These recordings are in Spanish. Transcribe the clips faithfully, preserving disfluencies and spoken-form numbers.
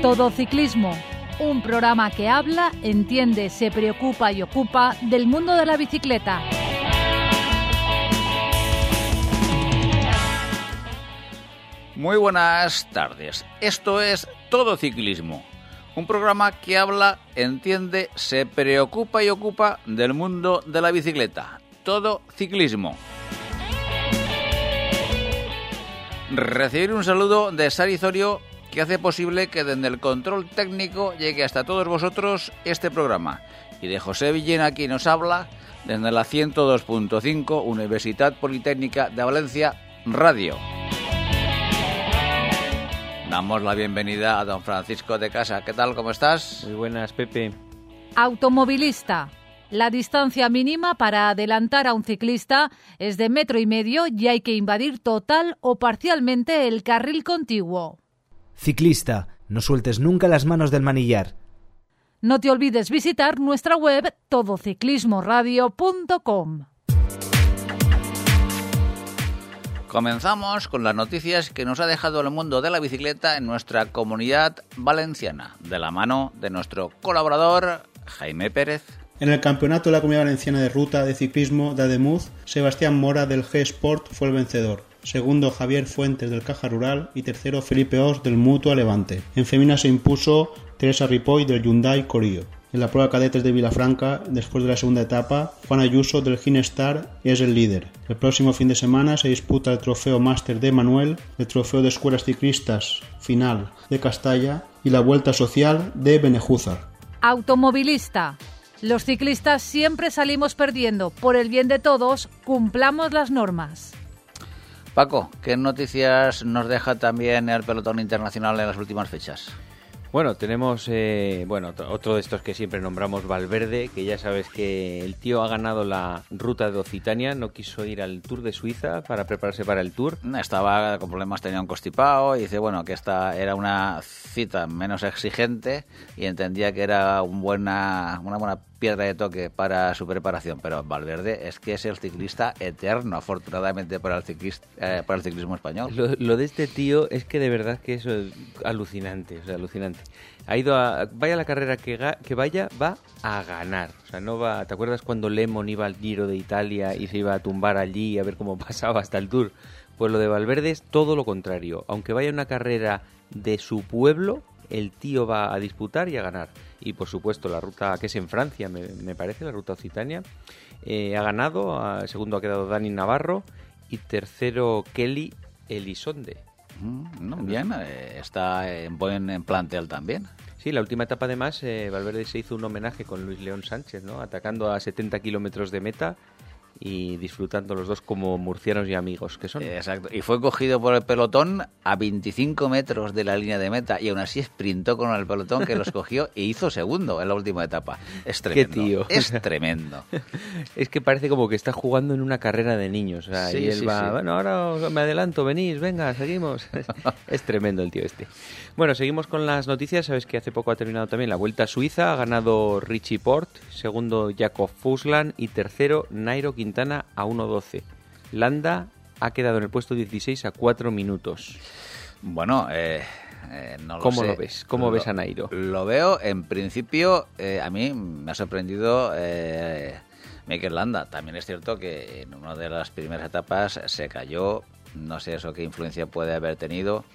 Todo Ciclismo, un programa que habla, entiende, se preocupa y ocupa del mundo de la bicicleta. Muy buenas tardes. Esto es Todo Ciclismo, un programa que habla, entiende, se preocupa y ocupa del mundo de la bicicleta. Todo Ciclismo. Recibir un saludo de Sari Zorio, que hace posible que desde el control técnico llegue hasta todos vosotros este programa. Y de José Villena, quien nos habla desde la ciento dos punto cinco Universidad Politécnica de Valencia Radio. Damos la bienvenida a don Francisco de Casa. ¿Qué tal? ¿Cómo estás? Muy buenas, Pepe. Automovilista. La distancia mínima para adelantar a un ciclista es de metro y medio y hay que invadir total o parcialmente el carril contiguo. Ciclista, no sueltes nunca las manos del manillar. No te olvides visitar nuestra web todo ciclismo radio punto com. Comenzamos con las noticias que nos ha dejado el mundo de la bicicleta en nuestra comunidad valenciana, de la mano de nuestro colaborador Jaime Pérez. En el campeonato de la Comunidad Valenciana de Ruta de Ciclismo de Ademuz, Sebastián Mora del G-Sport fue el vencedor. Segundo, Javier Fuentes del Caja Rural y tercero, Felipe Os del Mutua Levante. En femina se impuso Teresa Ripoll del Hyundai Corio. En la prueba cadetes de Vilafranca, después de la segunda etapa, Juan Ayuso del Ginestar es el líder. El próximo fin de semana se disputa el Trofeo Máster de Manuel, el Trofeo de Escuelas Ciclistas Final de Castalla y la Vuelta Social de Benejúzar. Automovilista. Los ciclistas siempre salimos perdiendo. Por el bien de todos, cumplamos las normas. Paco, ¿qué noticias nos deja también el pelotón internacional en las últimas fechas? Bueno, tenemos eh, bueno otro de estos que siempre nombramos, Valverde, que ya sabes que el tío ha ganado la ruta de Occitania, no quiso ir al Tour de Suiza para prepararse para el Tour. Estaba con problemas, tenía un constipado y dice, bueno, que esta era una cita menos exigente y entendía que era un buena, una buena piedra de toque para su preparación, pero Valverde es que es el ciclista eterno, afortunadamente para el, ciclista, eh, para el ciclismo español. Lo, lo de este tío es que de verdad que es alucinante, o sea, alucinante. Ha ido a, vaya la carrera que, ga, que vaya, va a ganar. O sea, no va. ¿Te acuerdas cuando Lemon iba al Giro de Italia y se iba a tumbar allí a ver cómo pasaba hasta el Tour? Pues lo de Valverde es todo lo contrario. Aunque vaya una carrera de su pueblo, el tío va a disputar y a ganar. Y por supuesto la ruta que es en Francia, me, me parece, la ruta Occitania, eh, ha ganado. A, segundo ha quedado Dani Navarro y tercero Kelly Elizonde. Mm, no, bien, eh, está en buen en plantel también. Sí, la última etapa además, eh, Valverde se hizo un homenaje con Luis León Sánchez, ¿no? Atacando a setenta kilómetros de meta y disfrutando los dos como murcianos y amigos que son. Exacto, y fue cogido por el pelotón a veinticinco metros de la línea de meta y aún así sprintó con el pelotón que los cogió e hizo segundo en la última etapa. Es tremendo. Qué tío. Es tremendo. Es que parece como que está jugando en una carrera de niños, o sea, sí, y él sí, va, sí. Bueno, ahora me adelanto, venís, venga, seguimos. Es tremendo el tío este. Bueno, seguimos con las noticias. Sabes que hace poco ha terminado también la Vuelta a Suiza, ha ganado Richie Porte, segundo Jakob Fuglsang y tercero Nairo Quintana a uno doce. Landa ha quedado en el puesto dieciséis a cuatro minutos. Bueno, eh, eh, no lo ¿Cómo sé. lo ves? ¿Cómo lo, ves a Nairo? Lo veo, en principio, eh, a mí me ha sorprendido eh, Mikel Landa. También es cierto que en una de las primeras etapas se cayó, no sé eso qué influencia puede haber tenido,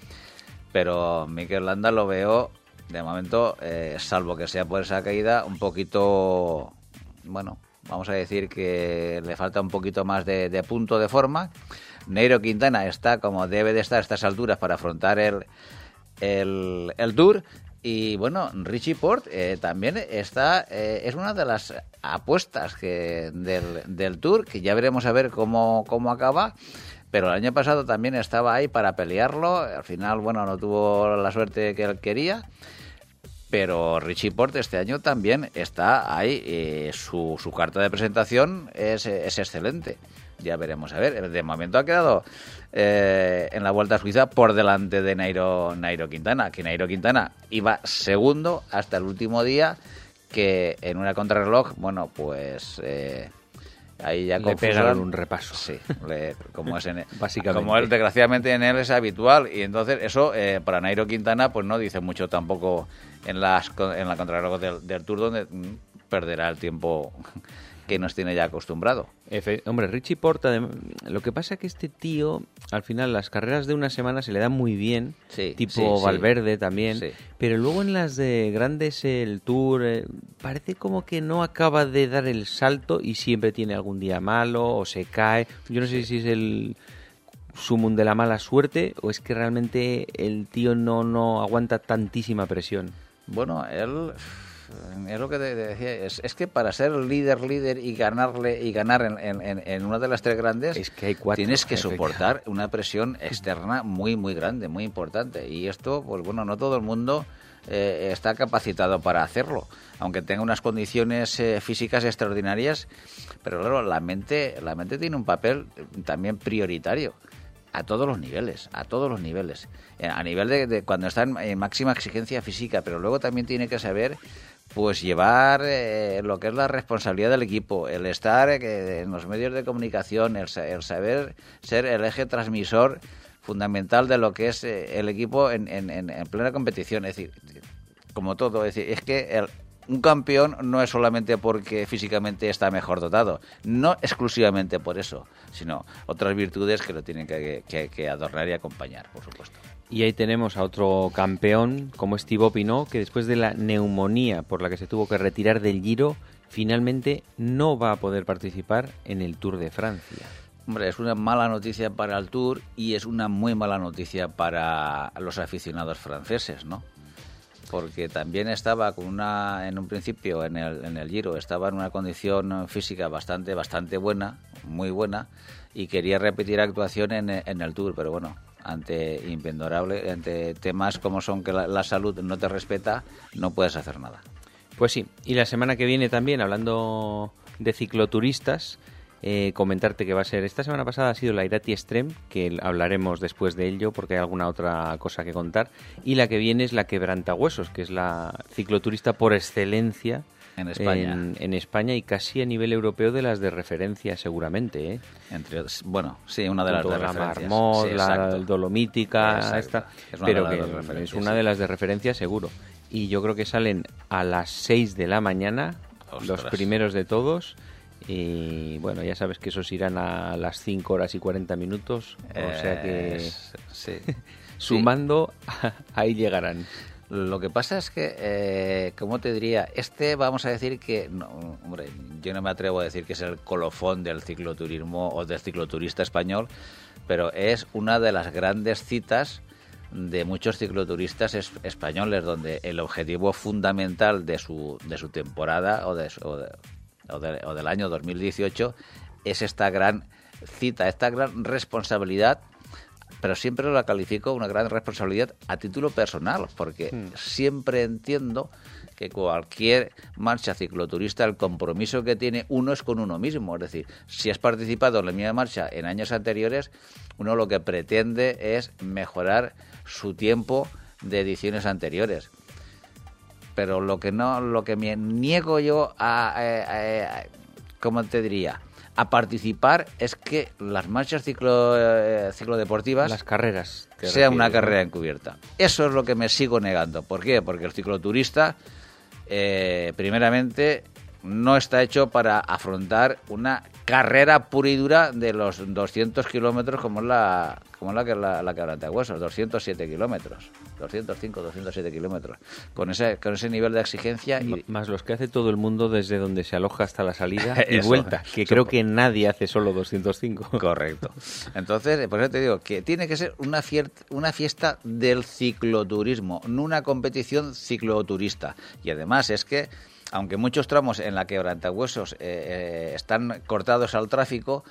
pero Mikel Landa lo veo, de momento, eh, salvo que sea por esa caída, un poquito, bueno, vamos a decir que le falta un poquito más de, de punto de forma. Nairo Quintana está como debe de estar a estas alturas para afrontar el, el, el Tour. Y bueno, Richie Porte eh, también está, eh, es una de las apuestas que del, del Tour, que ya veremos a ver cómo, cómo acaba. Pero el año pasado también estaba ahí para pelearlo. Al final, bueno, no tuvo la suerte que él quería. Pero Richie Porte este año también está ahí. Eh, su, su carta de presentación es, es excelente. Ya veremos. A ver, de momento ha quedado eh, en la Vuelta a Suiza por delante de Nairo, Nairo Quintana. Que Nairo Quintana iba segundo hasta el último día, que en una contrarreloj, bueno, pues... Eh, ahí ya le pegaron un repaso. Sí, le, como es en, básicamente. Como él, desgraciadamente en él es habitual, y entonces eso eh, para Nairo Quintana pues no dice mucho tampoco en las en la contrarreloj del, del Tour, donde mm, perderá el tiempo que nos tiene ya acostumbrado. Efe, hombre, Richie Porte, lo que pasa es que este tío, al final, las carreras de una semana se le dan muy bien, sí, tipo sí, Valverde sí, también, sí. Pero luego en las de grandes, el Tour, eh, parece como que no acaba de dar el salto y siempre tiene algún día malo o se cae. Yo no sé si es el sumum de la mala suerte o es que realmente el tío no, no aguanta tantísima presión. Bueno, él... Es lo que te decía, es, es que para ser líder, líder y ganarle y ganar en, en, en una de las tres grandes, es que hay cuatro, tienes que soportar una presión externa muy, muy grande, muy importante. Y esto, pues bueno, no todo el mundo eh, está capacitado para hacerlo, aunque tenga unas condiciones eh, físicas extraordinarias, pero claro, la mente, la mente tiene un papel también prioritario. A todos los niveles, a todos los niveles. A nivel de, de cuando está en, en máxima exigencia física, pero luego también tiene que saber pues llevar eh, lo que es la responsabilidad del equipo, el estar eh, en los medios de comunicación, el, el saber ser el eje transmisor fundamental de lo que es eh, el equipo en, en, en plena competición. Es decir, como todo, es decir, es que el un campeón no es solamente porque físicamente está mejor dotado, no exclusivamente por eso, sino otras virtudes que lo tienen que, que, que adornar y acompañar, por supuesto. Y ahí tenemos a otro campeón como es Thibaut Pinot, que después de la neumonía por la que se tuvo que retirar del Giro, finalmente no va a poder participar en el Tour de Francia. Hombre, es una mala noticia para el Tour y es una muy mala noticia para los aficionados franceses, ¿no? Porque también estaba con una, en un principio en el, en el Giro, estaba en una condición física bastante, bastante buena, muy buena, y quería repetir actuación en, en el Tour, pero bueno, ante impendorable, ante temas como son que la, la salud no te respeta, no puedes hacer nada. Pues sí, y la semana que viene también, hablando de cicloturistas, Eh, comentarte que va a ser, esta semana pasada ha sido la Irati Extreme, que hablaremos después de ello porque hay alguna otra cosa que contar, y la que viene es la Quebrantahuesos, que es la cicloturista por excelencia en España, en, en España y casi a nivel europeo de las de referencia seguramente, ¿eh? Entre, bueno, sí, una de las de la referencias. Marmot, sí, la Dolomítica, esta, es pero de que es una de las de referencia seguro. Y yo creo que salen a las seis de la mañana, Ostras. los primeros de todos. Y bueno, ya sabes que esos irán a las cinco horas y cuarenta minutos, o eh, sea que sí. sumando sí. ahí llegarán. Lo que pasa es que, eh, ¿cómo te diría? Este, vamos a decir que, no, hombre, yo no me atrevo a decir que es el colofón del cicloturismo o del cicloturista español, pero es una de las grandes citas de muchos cicloturistas es, españoles, donde el objetivo fundamental de su, de su temporada o de su... O de, O, de, o del año dos mil dieciocho es esta gran cita, esta gran responsabilidad, pero siempre la califico una gran responsabilidad a título personal, porque mm. siempre entiendo que cualquier marcha cicloturista, el compromiso que tiene uno es con uno mismo, es decir, si has participado en la misma marcha en años anteriores, uno lo que pretende es mejorar su tiempo de ediciones anteriores. Pero lo que no, lo que me niego yo a, a, a, a ¿cómo te diría? A participar es que las marchas ciclo, eh, ciclodeportivas, las carreras, sea una carrera encubierta. Eso es lo que me sigo negando. ¿Por qué? Porque el cicloturista, eh, primeramente, no está hecho para afrontar una carrera pura y dura de los doscientos kilómetros como es la como la que la, la Quebrantahuesos, doscientos siete kilómetros, doscientos cinco, doscientos siete kilómetros, con ese con ese nivel de exigencia y más los que hace todo el mundo desde donde se aloja hasta la salida y eso, vuelta, que creo que nadie hace solo doscientos cinco. Correcto. Entonces, por eso te digo que tiene que ser una fiesta, una fiesta del cicloturismo, no una competición cicloturista. Y además es que aunque muchos tramos en la Quebrantahuesos eh, eh, están cortados al tráfico,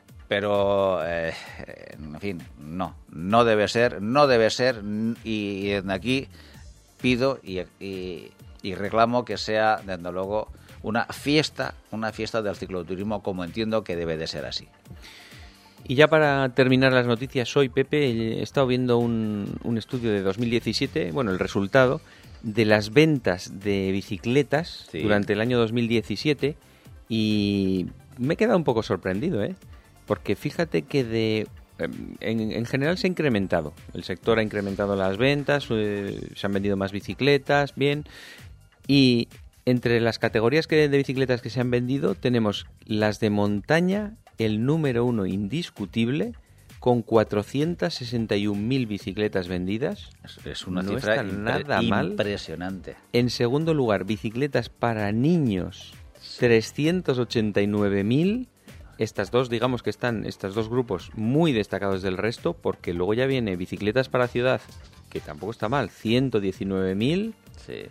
pero, eh, en fin, no, no debe ser, no debe ser, y desde aquí pido y, y, y reclamo que sea, desde luego, una fiesta, una fiesta del cicloturismo, como entiendo que debe de ser así. Y ya para terminar las noticias, hoy, Pepe, he estado viendo un, un estudio de dos mil diecisiete, bueno, el resultado de las ventas de bicicletas sí. durante el año dos mil diecisiete, y me he quedado un poco sorprendido, ¿eh? Porque fíjate que de en, en general se ha incrementado. El sector ha incrementado las ventas, eh, se han vendido más bicicletas, bien. Y entre las categorías que, de bicicletas que se han vendido tenemos las de montaña, el número uno indiscutible, con cuatrocientas sesenta y un mil bicicletas vendidas. Es, es una no cifra está impre- nada mal. impresionante. En segundo lugar, bicicletas para niños, trescientos ochenta y nueve mil. Estas dos, digamos que están, estos dos grupos muy destacados del resto, porque luego ya viene bicicletas para ciudad, que tampoco está mal, ciento diecinueve mil. Sí.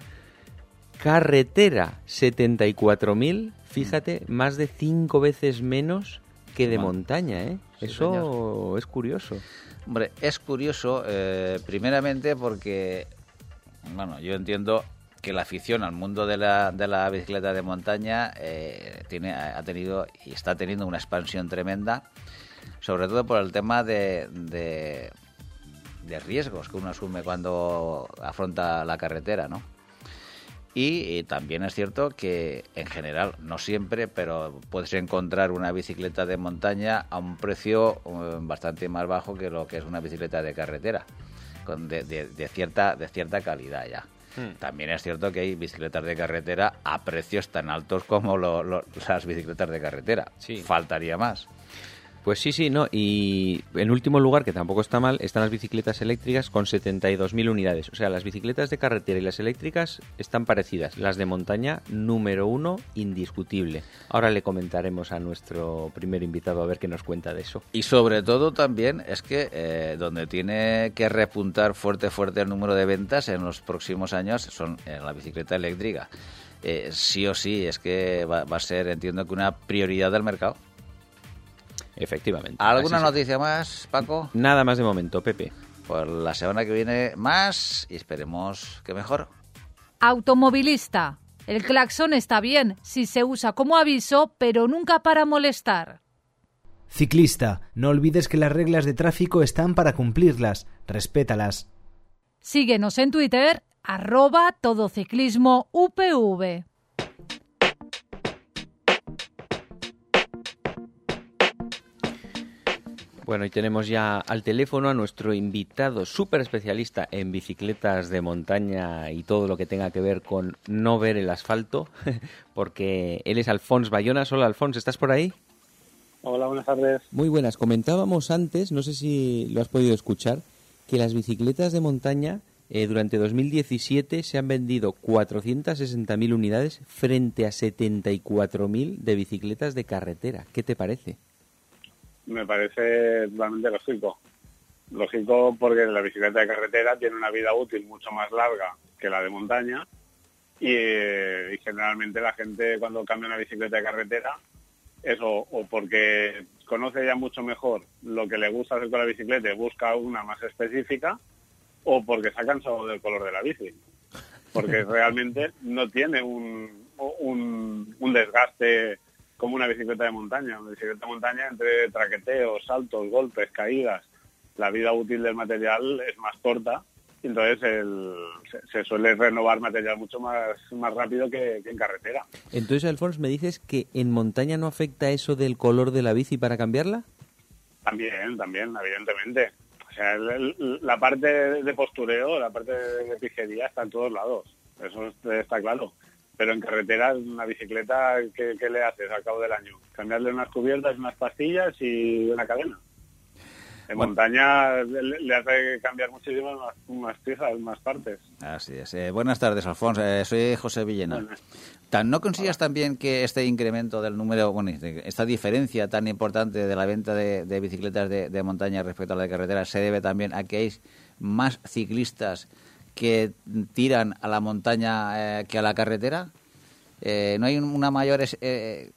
Carretera, setenta y cuatro mil. Fíjate, mm. más de cinco veces menos que de Bueno, montaña, ¿eh? sí, Eso señor. Es curioso. Hombre, es curioso, eh, primeramente porque, bueno, yo entiendo que la afición al mundo de la, de la bicicleta de montaña eh, tiene, ha tenido y está teniendo una expansión tremenda, sobre todo por el tema de, de, de riesgos que uno asume cuando afronta la carretera, ¿no? Y, y también es cierto que en general, no siempre, pero puedes encontrar una bicicleta de montaña a un precio um, bastante más bajo que lo que es una bicicleta de carretera, con de, de, de cierta de cierta calidad ya. Hmm. También es cierto que hay bicicletas de carretera a precios tan altos como lo, lo, las bicicletas de carretera. Sí. Faltaría más. Pues sí, sí, no. Y en último lugar, que tampoco está mal, están las bicicletas eléctricas con setenta y dos mil unidades. O sea, las bicicletas de carretera y las eléctricas están parecidas. Las de montaña, número uno, indiscutible. Ahora le comentaremos a nuestro primer invitado a ver qué nos cuenta de eso. Y sobre todo también es que eh, donde tiene que repuntar fuerte, fuerte el número de ventas en los próximos años son en la bicicleta eléctrica. Eh, sí o sí, es que va, va a ser, entiendo que una prioridad del mercado. Efectivamente. ¿Alguna noticia más, Paco? Nada más de momento, Pepe. Pues la semana que viene más y esperemos que mejor. Automovilista. El claxon está bien si se usa como aviso, pero nunca para molestar. Ciclista. No olvides que las reglas de tráfico están para cumplirlas. Respétalas. Síguenos en Twitter, arroba todociclismo U P V. Bueno, y tenemos ya al teléfono a nuestro invitado súper especialista en bicicletas de montaña y todo lo que tenga que ver con no ver el asfalto, porque él es Alfons Bayonas. Hola, Alfons, ¿estás por ahí? Hola, buenas tardes. Muy buenas. Comentábamos antes, no sé si lo has podido escuchar, que las bicicletas de montaña eh, durante dos mil diecisiete se han vendido cuatrocientas sesenta mil unidades frente a setenta y cuatro mil de bicicletas de carretera. ¿Qué te parece? Me parece totalmente lógico. Lógico porque la bicicleta de carretera tiene una vida útil mucho más larga que la de montaña y, eh, y generalmente la gente cuando cambia una bicicleta de carretera es o, o porque conoce ya mucho mejor lo que le gusta hacer con la bicicleta y busca una más específica, o porque se ha cansado del color de la bici. Porque realmente no tiene un, un, un desgaste como una bicicleta de montaña. Una bicicleta de montaña, entre traqueteos, saltos, golpes, caídas, la vida útil del material es más corta, entonces el, se, se suele renovar material mucho más, más rápido que, que en carretera. Entonces, Alfons, ¿me dices que en montaña no afecta eso del color de la bici para cambiarla? También, también, evidentemente. O sea, el, el, la parte de postureo, la parte de pijería está en todos lados, eso está claro. Pero en carretera, una bicicleta, ¿qué, qué le haces al cabo del año? Cambiarle unas cubiertas, unas pastillas y una cadena. En bueno, montaña le, le hace cambiar muchísimas más, más piezas, más partes. Así es. Eh, buenas tardes, Alfonso. Eh, soy José Villena. Bueno. Tan, ¿No consideras Hola. también que este incremento del número, bueno, esta diferencia tan importante de la venta de, de bicicletas de, de montaña respecto a la de carretera se debe también a que hay más ciclistas que tiran a la montaña eh, que a la carretera? Eh, ¿No hay una mayor es, eh,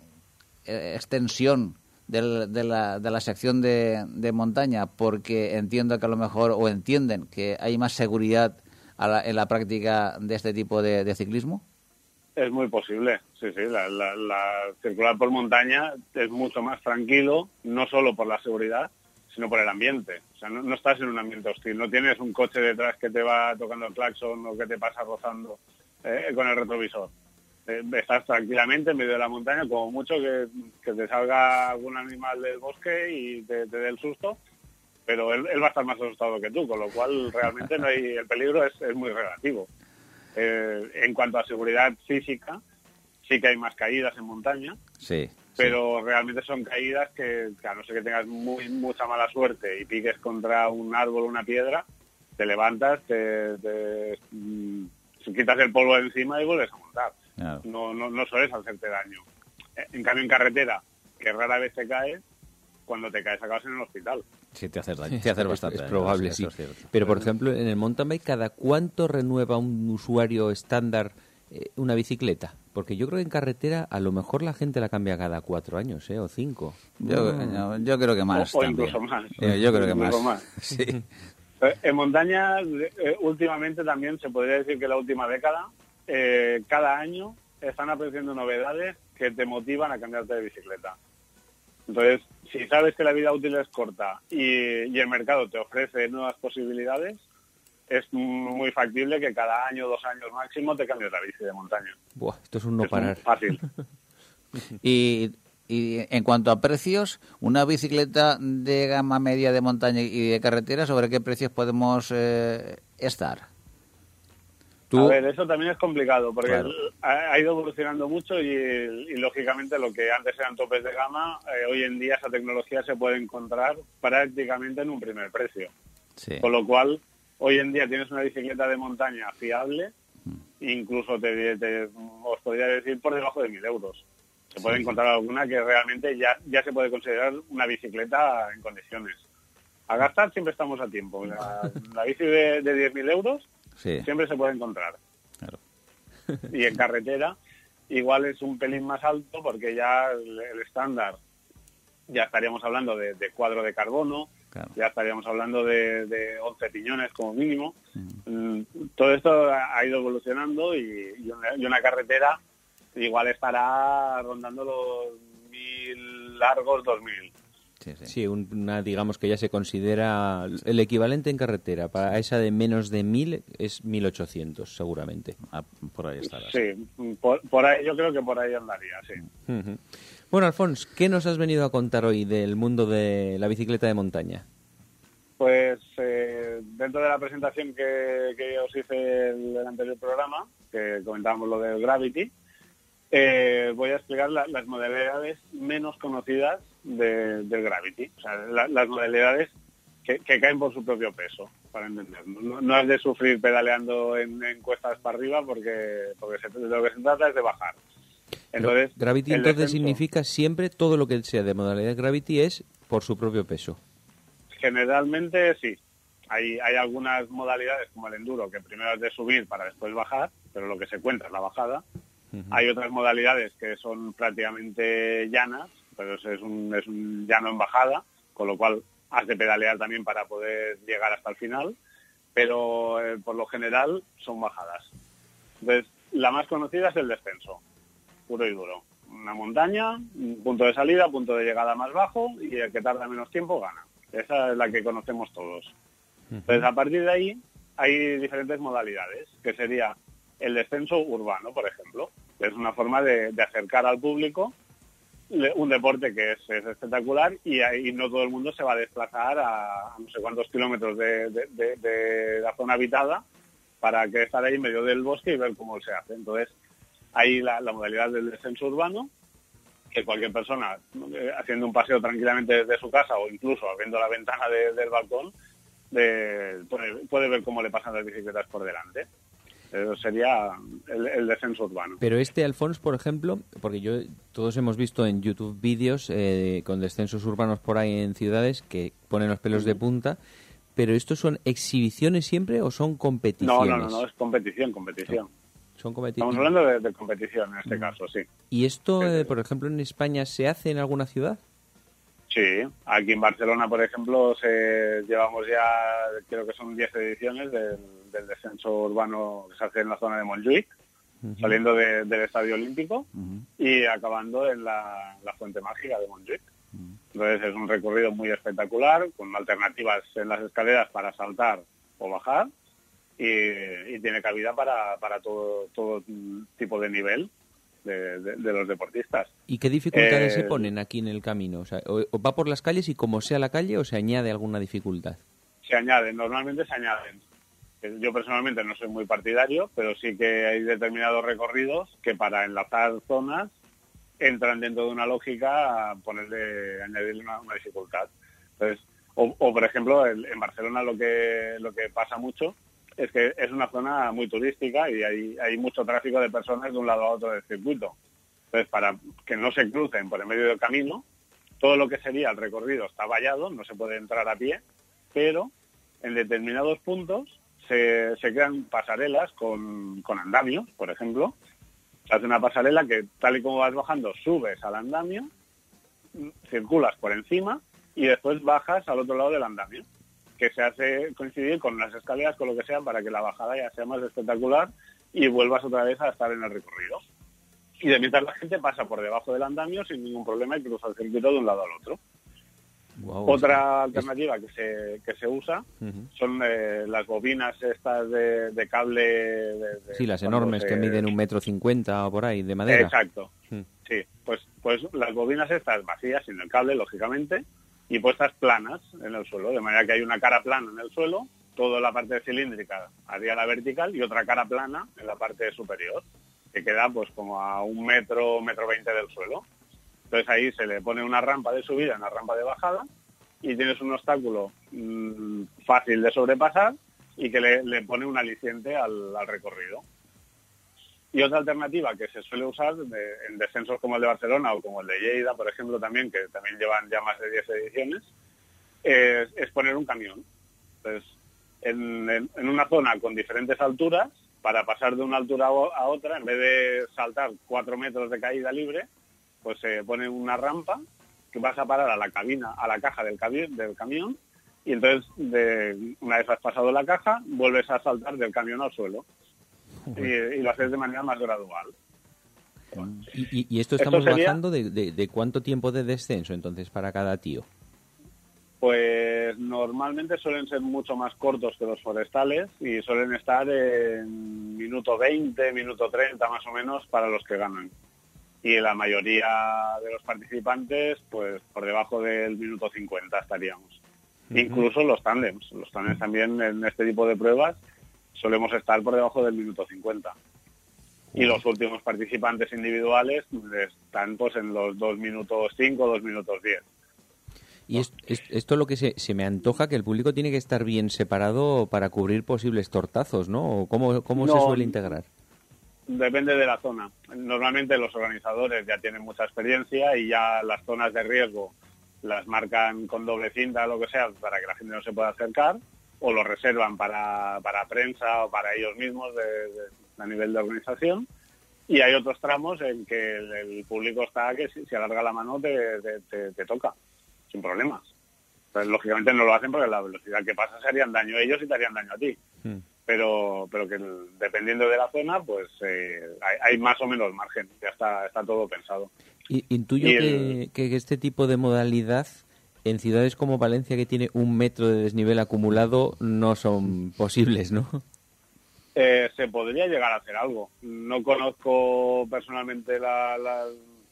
extensión del, de, la, de la sección de, de montaña? Porque entiendo que a lo mejor, o entienden que hay más seguridad a la, en la práctica de este tipo de, de ciclismo. Es muy posible, sí, sí. La, la, la circular por montaña es mucho más tranquilo, no solo por la seguridad, sino por el ambiente. O sea, no, no estás en un ambiente hostil, no tienes un coche detrás que te va tocando el claxon o que te pasa rozando eh, con el retrovisor. Eh, estás tranquilamente en medio de la montaña, como mucho que, que te salga algún animal del bosque y te, te dé el susto, pero él, él va a estar más asustado que tú, con lo cual realmente no hay, el peligro es, es muy relativo. Eh, en cuanto a seguridad física, sí que hay más caídas en montaña, Sí. pero sí. realmente son caídas que, que a no ser que tengas muy mucha mala suerte y piques contra un árbol o una piedra, te levantas, te, te, te quitas el polvo de encima y vuelves a montar. Claro. No, no, no sueles hacerte daño. En cambio, en carretera, que rara vez te caes, cuando te caes acabas en el hospital. Sí, te haces daño, te haces bastante es, es daño. probable, sí. sí. Pero, por ejemplo, en el mountain bike, ¿cada cuánto renueva un usuario estándar eh, una bicicleta? Porque yo creo que en carretera a lo mejor la gente la cambia cada cuatro años, ¿eh? O cinco. Yo, no. yo, yo creo que más. O, o incluso más. Yo, yo creo que más. más. Sí. En montaña, eh, últimamente también se podría decir que la última década, eh, cada año están apareciendo novedades que te motivan a cambiarte de bicicleta. Entonces, si sabes que la vida útil es corta y, y el mercado te ofrece nuevas posibilidades, es muy factible que cada año, dos años máximo, te cambies la bici de montaña. Buah, esto es un no es parar. Fácil. y, y en cuanto a precios, una bicicleta de gama media de montaña y de carretera, ¿sobre qué precios podemos eh, estar? ¿Tú? A ver, eso también es complicado, porque claro. ha, ha ido evolucionando mucho y, y, lógicamente, lo que antes eran topes de gama, eh, hoy en día esa tecnología se puede encontrar prácticamente en un primer precio. Sí. Con lo cual, hoy en día tienes una bicicleta de montaña fiable, mm. incluso te, te, os podría decir por debajo de mil euros. Se puede sí. encontrar alguna que realmente ya, ya se puede considerar una bicicleta en condiciones. A gastar siempre estamos a tiempo. La, la bici de, de diez mil euros sí. siempre se puede encontrar. Claro. Y en carretera igual es un pelín más alto porque ya el, el estándar, ya estaríamos hablando de, de cuadro de carbono, claro. ya estaríamos hablando de, de once piñones como mínimo. Mm. Todo esto ha ido evolucionando y, y, una, y una carretera igual estará rondando los mil largos, dos mil. Sí, sí. sí, una, digamos que ya se considera el equivalente en carretera. Para esa de menos de mil es mil ochocientos, seguramente. Ah, por ahí estará. Sí, por, por ahí, yo creo que por ahí andaría, sí. Uh-huh. Bueno, Alfons, ¿qué nos has venido a contar hoy del mundo de la bicicleta de montaña? Pues eh, dentro de la presentación que, que os hice en el anterior programa, que comentábamos lo del Gravity, eh, voy a explicar la, las modalidades menos conocidas de, del Gravity. O sea, la, las modalidades que, que caen por su propio peso, para entenderlo. No, no es de sufrir pedaleando en, en cuestas para arriba, porque, porque se, de lo que se trata es de bajar. Entonces, Pero Gravity entonces descenso, significa siempre todo lo que sea de modalidad Gravity es por su propio peso. Generalmente sí. Hay, hay algunas modalidades como el enduro que primero es de subir para después bajar, pero lo que se cuenta es la bajada. Uh-huh. Hay otras modalidades que son prácticamente llanas, pero es un, es un llano en bajada, con lo cual has de pedalear también para poder llegar hasta el final, pero eh, por lo general son bajadas. Entonces, la más conocida es el descenso, puro y duro. Una montaña, un punto de salida, punto de llegada más bajo, y el que tarda menos tiempo gana. Esa es la que conocemos todos. Uh-huh. Entonces, a partir de ahí, hay diferentes modalidades, que sería el descenso urbano, por ejemplo, que es una forma de, de acercar al público un deporte que es, es espectacular y ahí no todo el mundo se va a desplazar a, a no sé cuántos kilómetros de, de, de, de la zona habitada para que estar ahí en medio del bosque y ver cómo se hace. Entonces, hay la, la modalidad del descenso urbano, que cualquier persona eh, haciendo un paseo tranquilamente desde su casa o incluso abriendo la ventana de, del balcón de, puede, puede ver cómo le pasan las bicicletas por delante. Eso sería el, el descenso urbano. Pero este, Alfons, por ejemplo, porque yo todos hemos visto en YouTube vídeos eh, con descensos urbanos por ahí en ciudades que ponen los pelos de punta, pero ¿estos son exhibiciones siempre o son competiciones? No, no, no, no es competición, competición. No. Son competiciones. Estamos hablando de, de competición en este mm. caso, sí. ¿Y esto, eh, por ejemplo, en España se hace en alguna ciudad? Sí, aquí en Barcelona, por ejemplo, se llevamos ya, creo que son diez ediciones del, del descenso urbano que se hace en la zona de Montjuïc, uh-huh. saliendo de, del Estadio Olímpico uh-huh. y acabando en la, la Fuente Mágica de Montjuïc. Uh-huh. Entonces es un recorrido muy espectacular, con alternativas en las escaleras para saltar o bajar y, y tiene cabida para, para todo, todo tipo de nivel. de, de, de los deportistas. ¿Y qué dificultades eh, se ponen aquí en el camino? O sea, o, o va por las calles y como sea la calle o se añade alguna dificultad? Se añaden, normalmente se añaden. Yo personalmente no soy muy partidario, pero sí que hay determinados recorridos que para enlazar zonas entran dentro de una lógica a ponerle, añadirle una, una dificultad. Entonces, o, o por ejemplo, en, en Barcelona lo que lo que pasa mucho es que es una zona muy turística y hay, hay mucho tráfico de personas de un lado a otro del circuito. Entonces, para que no se crucen por el medio del camino, todo lo que sería el recorrido está vallado, no se puede entrar a pie, pero en determinados puntos se, se crean pasarelas con, con andamios, por ejemplo. Se hace una pasarela que, tal y como vas bajando, subes al andamio, circulas por encima y después bajas al otro lado del andamio, que se hace coincidir con las escaleras, con lo que sea, para que la bajada ya sea más espectacular y vuelvas otra vez a estar en el recorrido. Y de mientras la gente pasa por debajo del andamio sin ningún problema y cruza el circuito de un lado al otro. Wow, Otra es... alternativa que se que se usa uh-huh. son eh, las bobinas estas de, de cable. De, de, sí, las enormes se... que miden un metro cincuenta o por ahí, de madera. Exacto. Uh-huh. Sí, pues, pues las bobinas estas vacías, sin el cable, lógicamente, y puestas planas en el suelo, de manera que hay una cara plana en el suelo, toda la parte cilíndrica hacia la vertical y otra cara plana en la parte superior, que queda pues como a un metro, metro veinte del suelo. Entonces ahí se le pone una rampa de subida, una rampa de bajada, y tienes un obstáculo mmm, fácil de sobrepasar y que le, le pone un aliciente al, al recorrido. Y otra alternativa que se suele usar de, en descensos como el de Barcelona o como el de Lleida, por ejemplo, también, que también llevan ya más de diez ediciones, es, es poner un camión. Entonces, en, en, en una zona con diferentes alturas, para pasar de una altura a otra, en vez de saltar cuatro metros de caída libre, pues se pone una rampa que vas a parar a la cabina, a la caja del, cabi- del camión, y entonces, de, una vez has pasado la caja, vuelves a saltar del camión al suelo. Y, y lo haces de manera más gradual. Bueno, ¿Y, y esto estamos esto sería, bajando de, de, de cuánto tiempo de descenso entonces para cada tío? Pues normalmente suelen ser mucho más cortos que los forestales y suelen estar en minuto veinte, minuto treinta más o menos para los que ganan. Y la mayoría de los participantes, pues por debajo del minuto cincuenta estaríamos. Uh-huh. Incluso los tándems. Los tándems también en este tipo de pruebas solemos estar por debajo del minuto cincuenta. Y los últimos participantes individuales están pues en los dos minutos cinco, dos minutos diez. Y es, es, esto lo que se, se me antoja, que el público tiene que estar bien separado para cubrir posibles tortazos, ¿no? ¿Cómo, cómo no, se suele integrar? Depende de la zona. Normalmente los organizadores ya tienen mucha experiencia y ya las zonas de riesgo las marcan con doble cinta o lo que sea para que la gente no se pueda acercar, o lo reservan para, para prensa o para ellos mismos de, de, a nivel de organización. Y hay otros tramos en que el, el público está que si, si alarga la mano te, te, te, te toca, sin problemas. Entonces, lógicamente no lo hacen porque la velocidad que pasa se harían daño a ellos y te harían daño a ti. Mm. Pero pero que dependiendo de la zona, pues eh, hay, hay más o menos margen, ya está, está todo pensado. Y, intuyo y el... que, que este tipo de modalidad en ciudades como Valencia, que tiene un metro de desnivel acumulado, no son posibles, ¿no? Eh, se podría llegar a hacer algo. No conozco personalmente la, la,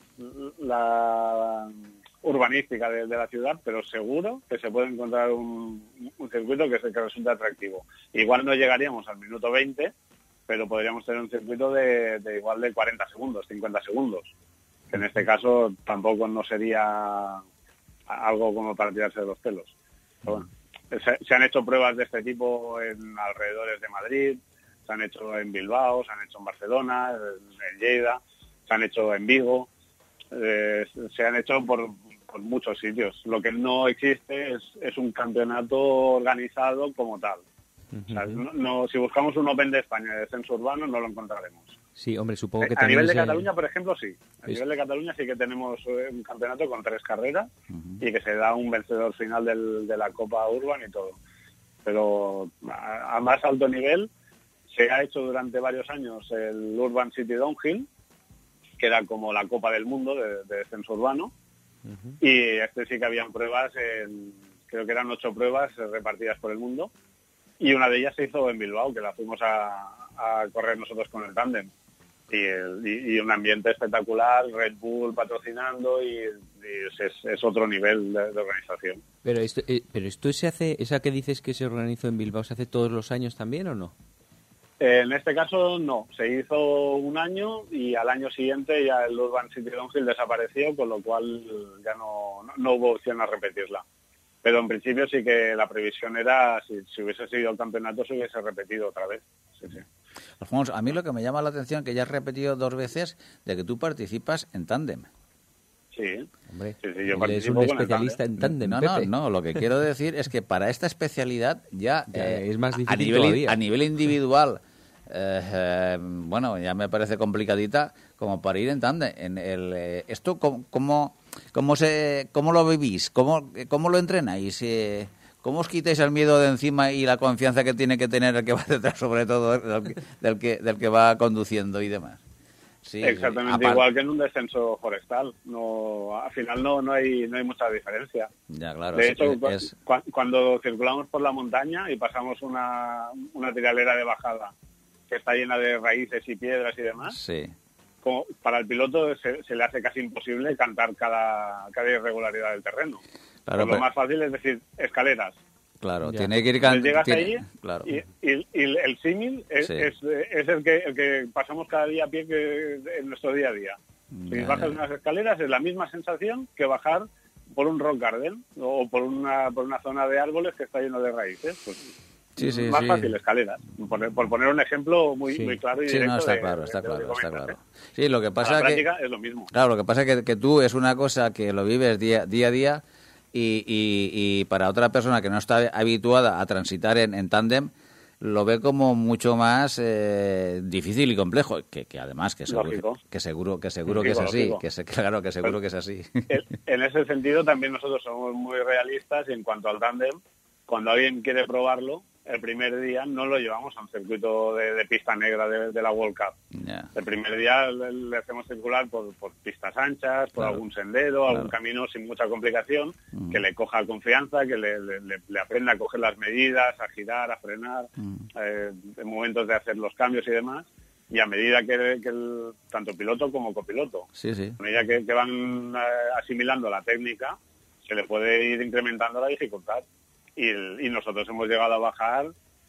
la urbanística de, de la ciudad, pero seguro que se puede encontrar un, un circuito que, se, que resulte atractivo. Igual no llegaríamos al minuto veinte, pero podríamos tener un circuito de, de igual de cuarenta segundos, cincuenta segundos. Que en este caso tampoco no sería algo como para tirarse de los pelos. Pero bueno, se, se han hecho pruebas de este tipo en alrededores de Madrid, se han hecho en Bilbao, se han hecho en Barcelona, en, en Lleida, se han hecho en Vigo, eh, se han hecho por, por muchos sitios. Lo que no existe es, es un campeonato organizado como tal. Uh-huh. O sea, no, no, si buscamos un Open de España de descenso urbano no lo encontraremos. Sí, hombre, supongo que a también... A nivel de sea... Cataluña, por ejemplo, sí. A es... nivel de Cataluña sí que tenemos un campeonato con tres carreras uh-huh. y que se da un vencedor final del, de la Copa Urban y todo. Pero a, a más alto nivel se ha hecho durante varios años el Urban City Downhill, que era como la Copa del Mundo de, de descenso urbano. Uh-huh. Y este sí que habían pruebas, en, creo que eran ocho pruebas repartidas por el mundo. Y una de ellas se hizo en Bilbao, que la fuimos a, a correr nosotros con el tándem. y, el, y, y un ambiente espectacular, Red Bull patrocinando y, y es, es otro nivel de, de organización. Pero esto, eh, pero esto se hace, esa que dices que se organizó en Bilbao, ¿se hace todos los años también o no? Eh, en este caso no, se hizo un año y al año siguiente ya el Urban City Downhill desapareció, con lo cual ya no, no, no hubo opción a repetirla. Pero en principio sí que la previsión era, si, si hubiese sido el campeonato, se hubiese repetido otra vez. Sí, sí. Alfonso, a mí lo que me llama la atención, que ya has repetido dos veces, de que tú participas en tándem. Sí, hombre, sí, sí, yo él es participo un con el especialista en tándem, No, no, Pepe. no, lo que quiero decir es que para esta especialidad ya, Ya eh, es más a difícil nivel, todavía. a nivel individual, eh, eh, bueno, ya me parece complicadita como para ir en tándem. En el, eh, ¿Esto cómo, cómo, cómo, se, cómo lo vivís? ¿Cómo, cómo lo entrenáis? Eh, ¿Cómo os quitáis el miedo de encima y la confianza que tiene que tener el que va detrás, sobre todo del que, del que, del que va conduciendo y demás? Sí, exactamente aparte, igual que en un descenso forestal. No, al final no, no hay no hay mucha diferencia. Ya, claro. De es, hecho, es... cu cuando circulamos por la montaña y pasamos una, una tiralera de bajada que está llena de raíces y piedras y demás, Sí. como para el piloto se, se le hace casi imposible cantar cada, cada irregularidad del terreno. Claro, Pues lo pero- más fácil es decir escaleras. Claro, Ya. tiene que ir Entonces can- llegas tiene- allí claro. y, y- y el símil es, Sí. es, es el, que, el que pasamos cada día a pie que en nuestro día a día. Si Ya, bajas ya. unas escaleras es la misma sensación que bajar por un rock garden o por una por una zona de árboles que está lleno de raíces. Pues, Sí, sí, más sí. fácil escaleras. Por, por poner un ejemplo muy, Sí. muy claro y Sí, directo. no, está de- claro, de- está de lo que claro, está comentas, claro. ¿eh? Sí, lo que A pasa la que... práctica es lo mismo. Claro, lo que pasa es que, que tú es una cosa que lo vives día, día a día y, y, y para otra persona que no está habituada a transitar en, en tándem, lo ve como mucho más eh, difícil y complejo, que, que además que seguro Lógico. que seguro que seguro Lógico, que es así, lógico. que se, claro que seguro que es así. En en ese sentido también nosotros somos muy realistas y en cuanto al tándem, cuando alguien quiere probarlo, el primer día no lo llevamos a un circuito de, de pista negra de, de la World Cup. Ya. El primer día le, le hacemos circular por, por pistas anchas, por Claro. algún sendero, algún Claro. camino sin mucha complicación, Mm. que le coja confianza, que le, le- le- le aprenda a coger las medidas, a girar, a frenar, Mm. eh, en momentos de hacer los cambios y demás. Y a medida que, que el, tanto piloto como copiloto, Sí, sí. a medida que, que van eh, asimilando la técnica, se le puede ir incrementando la dificultad. Y, el- y nosotros hemos llegado a bajar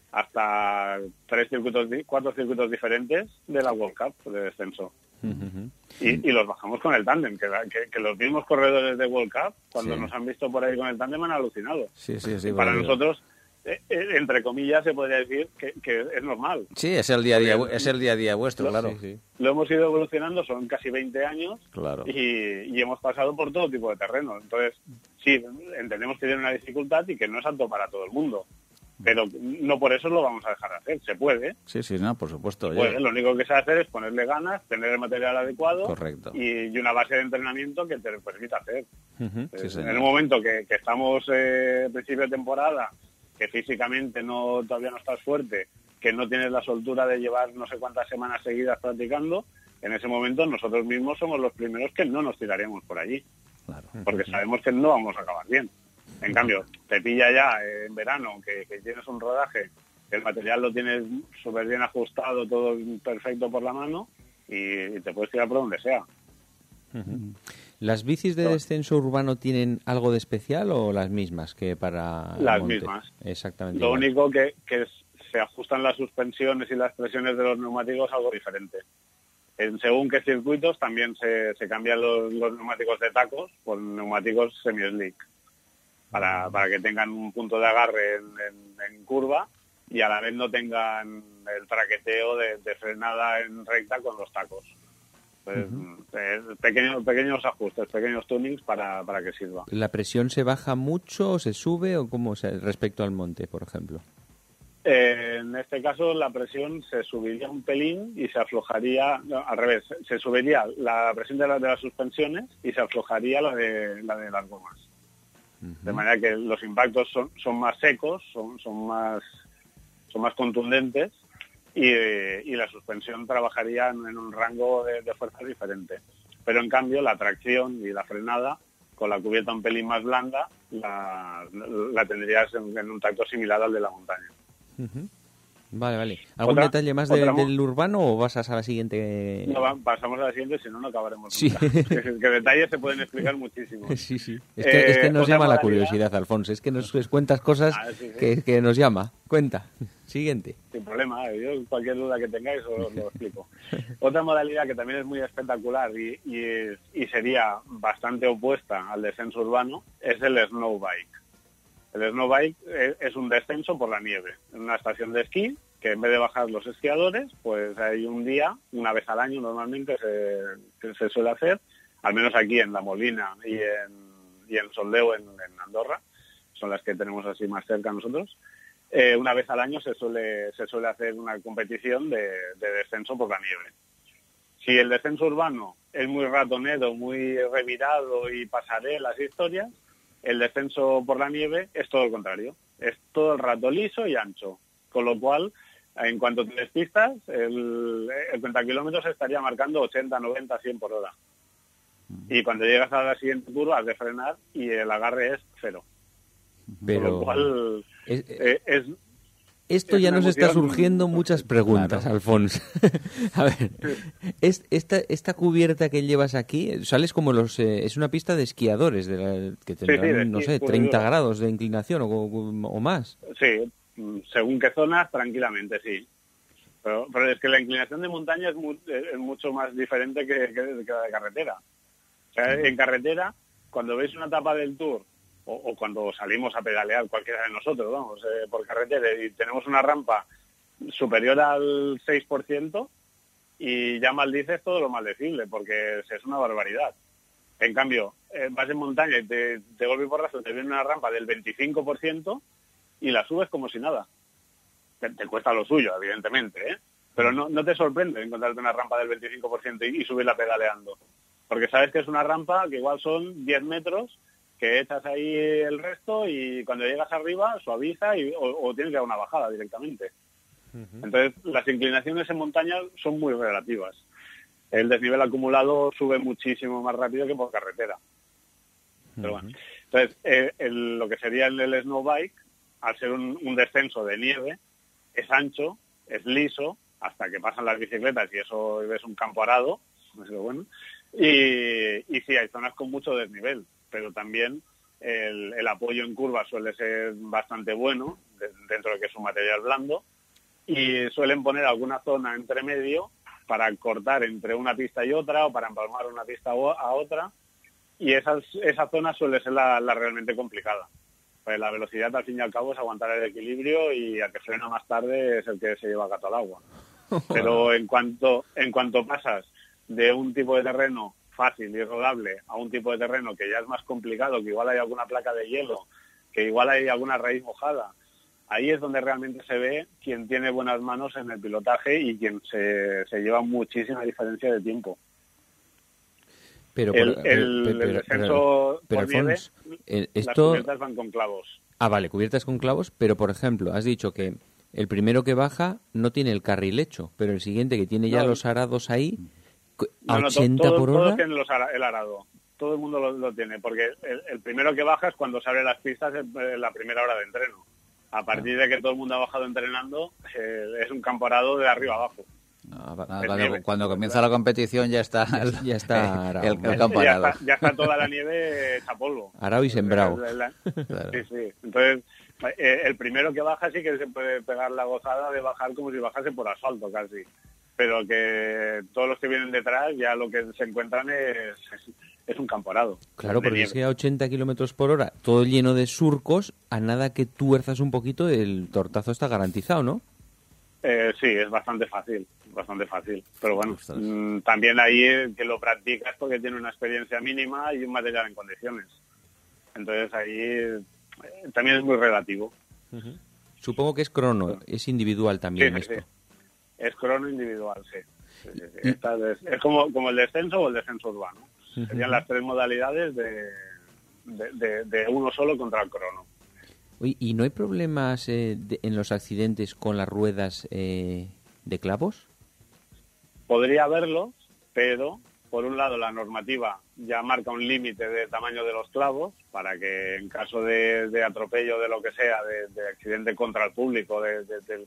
hasta tres circuitos, di- cuatro circuitos diferentes de la World Cup de descenso. Ujú. Y, y los bajamos con el tándem, que, la- que, que los mismos corredores de World Cup, cuando Sí. nos han visto por ahí con el tándem, han alucinado. Sí, sí, sí. Para porque- nosotros, eh, eh, entre comillas, se podría decir que, que es normal. Sí, es el día a día, es el día a día vuestro, Lo- claro. Sí, sí. Lo hemos ido evolucionando, son casi veinte años, Claro. y, y hemos pasado por todo tipo de terreno. Entonces, sí, entendemos que tiene una dificultad y que no es apto para todo el mundo. Pero no por eso lo vamos a dejar de hacer. Se puede, Sí, sí, no, por supuesto. se oye. puede. Lo único que se hace es ponerle ganas, tener el material adecuado Correcto. y, y una base de entrenamiento que te lo permita hacer. Ujú. Sí, Eh, señor. en un momento que, que estamos eh, a principio de temporada, que físicamente no todavía no estás fuerte, que no tienes la soltura de llevar no sé cuántas semanas seguidas practicando, en ese momento nosotros mismos somos los primeros que no nos tiraríamos por allí, Claro. porque sabemos que no vamos a acabar bien. En cambio, te pilla ya eh, en verano, que, que tienes un rodaje, que el material lo tienes súper bien ajustado, todo perfecto por la mano, y, y te puedes tirar por donde sea. ¿Las bicis de descenso urbano tienen algo de especial o las mismas que para el Las monte? mismas. Exactamente. Lo igual. único que, que es- se ajustan las suspensiones y las presiones de los neumáticos algo diferente. En según qué circuitos también se, se cambian los, los neumáticos de tacos por neumáticos semi-slick para, para que tengan un punto de agarre en, en- en curva y a la vez no tengan el traqueteo de, de frenada en recta con los tacos. Pues, eh, pequeños, pequeños ajustes, pequeños tunings para, para que sirva. ¿La presión se baja mucho o se sube o cómo se, respecto al monte, por ejemplo? Eh, en este caso la presión se subiría un pelín y se aflojaría, no, al revés, se subiría la presión de, la- de las suspensiones y se aflojaría la de, la de las gomas. De manera que los impactos son, son más secos, son, son, más, son más contundentes y, eh, y la suspensión trabajaría en, en un rango de, de fuerzas diferente. Pero en cambio la tracción y la frenada, con la cubierta un pelín más blanda, la, la tendrías en, en un tacto similar al de la montaña. Ujú. Vale, vale. ¿Algún Otra- detalle más de- otra mo- del urbano o vas a la siguiente? No, va- pasamos a la siguiente, si no, no acabaremos Sí. nunca. Es que, que detalles se pueden explicar muchísimo. Sí, sí. Es que, es que Eh, nos otra llama la modalidad- curiosidad, Alfonso. Es que nos nos cuentas cosas Ah, sí, sí. Que, que nos llama. Cuenta. Siguiente. Sin problema, ¿eh? Yo cualquier duda que tengáis os lo explico. Otra modalidad que también es muy espectacular y, y, es- y sería bastante opuesta al descenso urbano es el snow bike. El snow bike es, es un descenso por la nieve, en una estación de esquí que en vez de bajar los esquiadores, pues hay un día, una vez al año normalmente se, que se suele hacer, al menos aquí en La Molina y en, y en Soldeu, en, en Andorra, son las que tenemos así más cerca nosotros. Eh, una vez al año se suele se suele hacer una competición de, de descenso por la nieve. Si el descenso urbano es muy ratonero, muy revirado y pasarelas e historias, el descenso por la nieve es todo lo contrario. Es todo el rato liso y ancho. Con lo cual, en cuanto te despistas, el, el cuenta kilómetros estaría marcando ochenta, noventa, cien por hora. Y cuando llegas a la siguiente curva has de frenar y el agarre es cero. Con Pero lo cual, es- eh, es, esto es ya una nos está emoción- surgiendo muchas preguntas, Alfonso. A ver, es- esta, esta cubierta que llevas aquí, sales como los... eh, es una pista de esquiadores, de la- que sí, tendrán, de no esquí sé, puro y treinta duro. grados de inclinación o, o más. Sí, según qué zonas, tranquilamente, sí. Pero, pero es que la inclinación de montaña es, mu- es mucho más diferente que, que- que la de carretera. O sea, en carretera, cuando veis una etapa del Tour, o, o cuando salimos a pedalear cualquiera de nosotros, vamos, eh, por carretera, y tenemos una rampa superior al seis por ciento, y ya maldices todo lo maldecible, porque es una barbaridad. En cambio, eh, vas en montaña y te, te golpe por razón, te viene una rampa del veinticinco por ciento y la subes como si nada. Te, te cuesta lo suyo, evidentemente, ¿eh? Pero no, no te sorprende encontrarte una rampa del veinticinco por ciento y, y subirla pedaleando. Porque sabes que es una rampa que igual son diez metros, que echas ahí el resto y cuando llegas arriba suaviza y, o, o tienes que dar una bajada directamente. Entonces, las inclinaciones en montaña son muy relativas. El desnivel acumulado sube muchísimo más rápido que por carretera. Pero bueno, entonces, eh, el- lo que sería el, el snow bike, al ser un, un descenso de nieve, es ancho, es liso, hasta que pasan las bicicletas y eso es un campo arado, no sé, bueno. Y, y sí, hay zonas con mucho desnivel, pero también el, el apoyo en curvas suele ser bastante bueno, de- dentro de que es un material blando, y suelen poner alguna zona entre medio para cortar entre una pista y otra o para empalmar una pista o- a otra, y esas, esa zona suele ser la, la realmente complicada. Pues la velocidad, al fin y al cabo, es aguantar el equilibrio y al que frena más tarde es el que se lleva gato al agua. Pero en cuanto, en cuanto pasas de un tipo de terreno fácil y rodable a un tipo de terreno que ya es más complicado, que igual hay alguna placa de hielo, que igual hay alguna raíz mojada, ahí es donde realmente se ve quién tiene buenas manos en el pilotaje y quien se, se lleva muchísima diferencia de tiempo. Pero, El, por- el- pero- el pero- descenso pero, por nieve, Alfonso, eh, las esto... cubiertas van con clavos. Ah, vale, cubiertas con clavos, pero por ejemplo, has dicho que el primero que baja no tiene el carril hecho, pero el siguiente que tiene ya No. los arados ahí, cu- a No, no, to- ochenta todo- por todos hora. tienen los ara- el arado. Todo el mundo lo, lo tiene, porque el, el primero que baja es cuando se abren las pistas en, en la primera hora de entreno. A partir de que todo el mundo ha bajado entrenando, eh, es un campo arado de arriba abajo. Ah, va- Es cuando, nieve. cuando comienza la competición ya está el, Ya está arado. el, el Ya campo ya, arado. está, ya está toda la nieve hecha polvo. Arado y sembrado. La- la- Claro. Sí, sí. Entonces, eh, el primero que baja sí que se puede pegar la gozada de bajar como si bajase por asfalto casi. Pero que todos los que vienen detrás ya lo que se encuentran es, es, es un campo arado. Claro, de porque es nieve. que a ochenta kilómetros por hora, todo lleno de surcos, a nada que tuerzas un poquito, el tortazo está garantizado, ¿no? Eh, sí, es bastante fácil, bastante fácil. Pero bueno, Ostras. mm, también ahí el que lo practicas porque tiene una experiencia mínima y un material en condiciones. Entonces ahí eh, también es muy relativo. Supongo que es crono, es individual Sí, también sí, esto. sí. Es crono individual, sí. Sí, sí, sí. Y- Esta es, es como, como el descenso o el descenso urbano. Serían las tres modalidades de, de, de- de uno solo contra el crono. Oye, ¿y no hay problemas eh, de- en los accidentes con las ruedas eh, de clavos? Podría haberlo, pero por un lado la normativa ya marca un límite de tamaño de los clavos para que en caso de, de atropello, de lo que sea, de, de accidente contra el público, de, de- del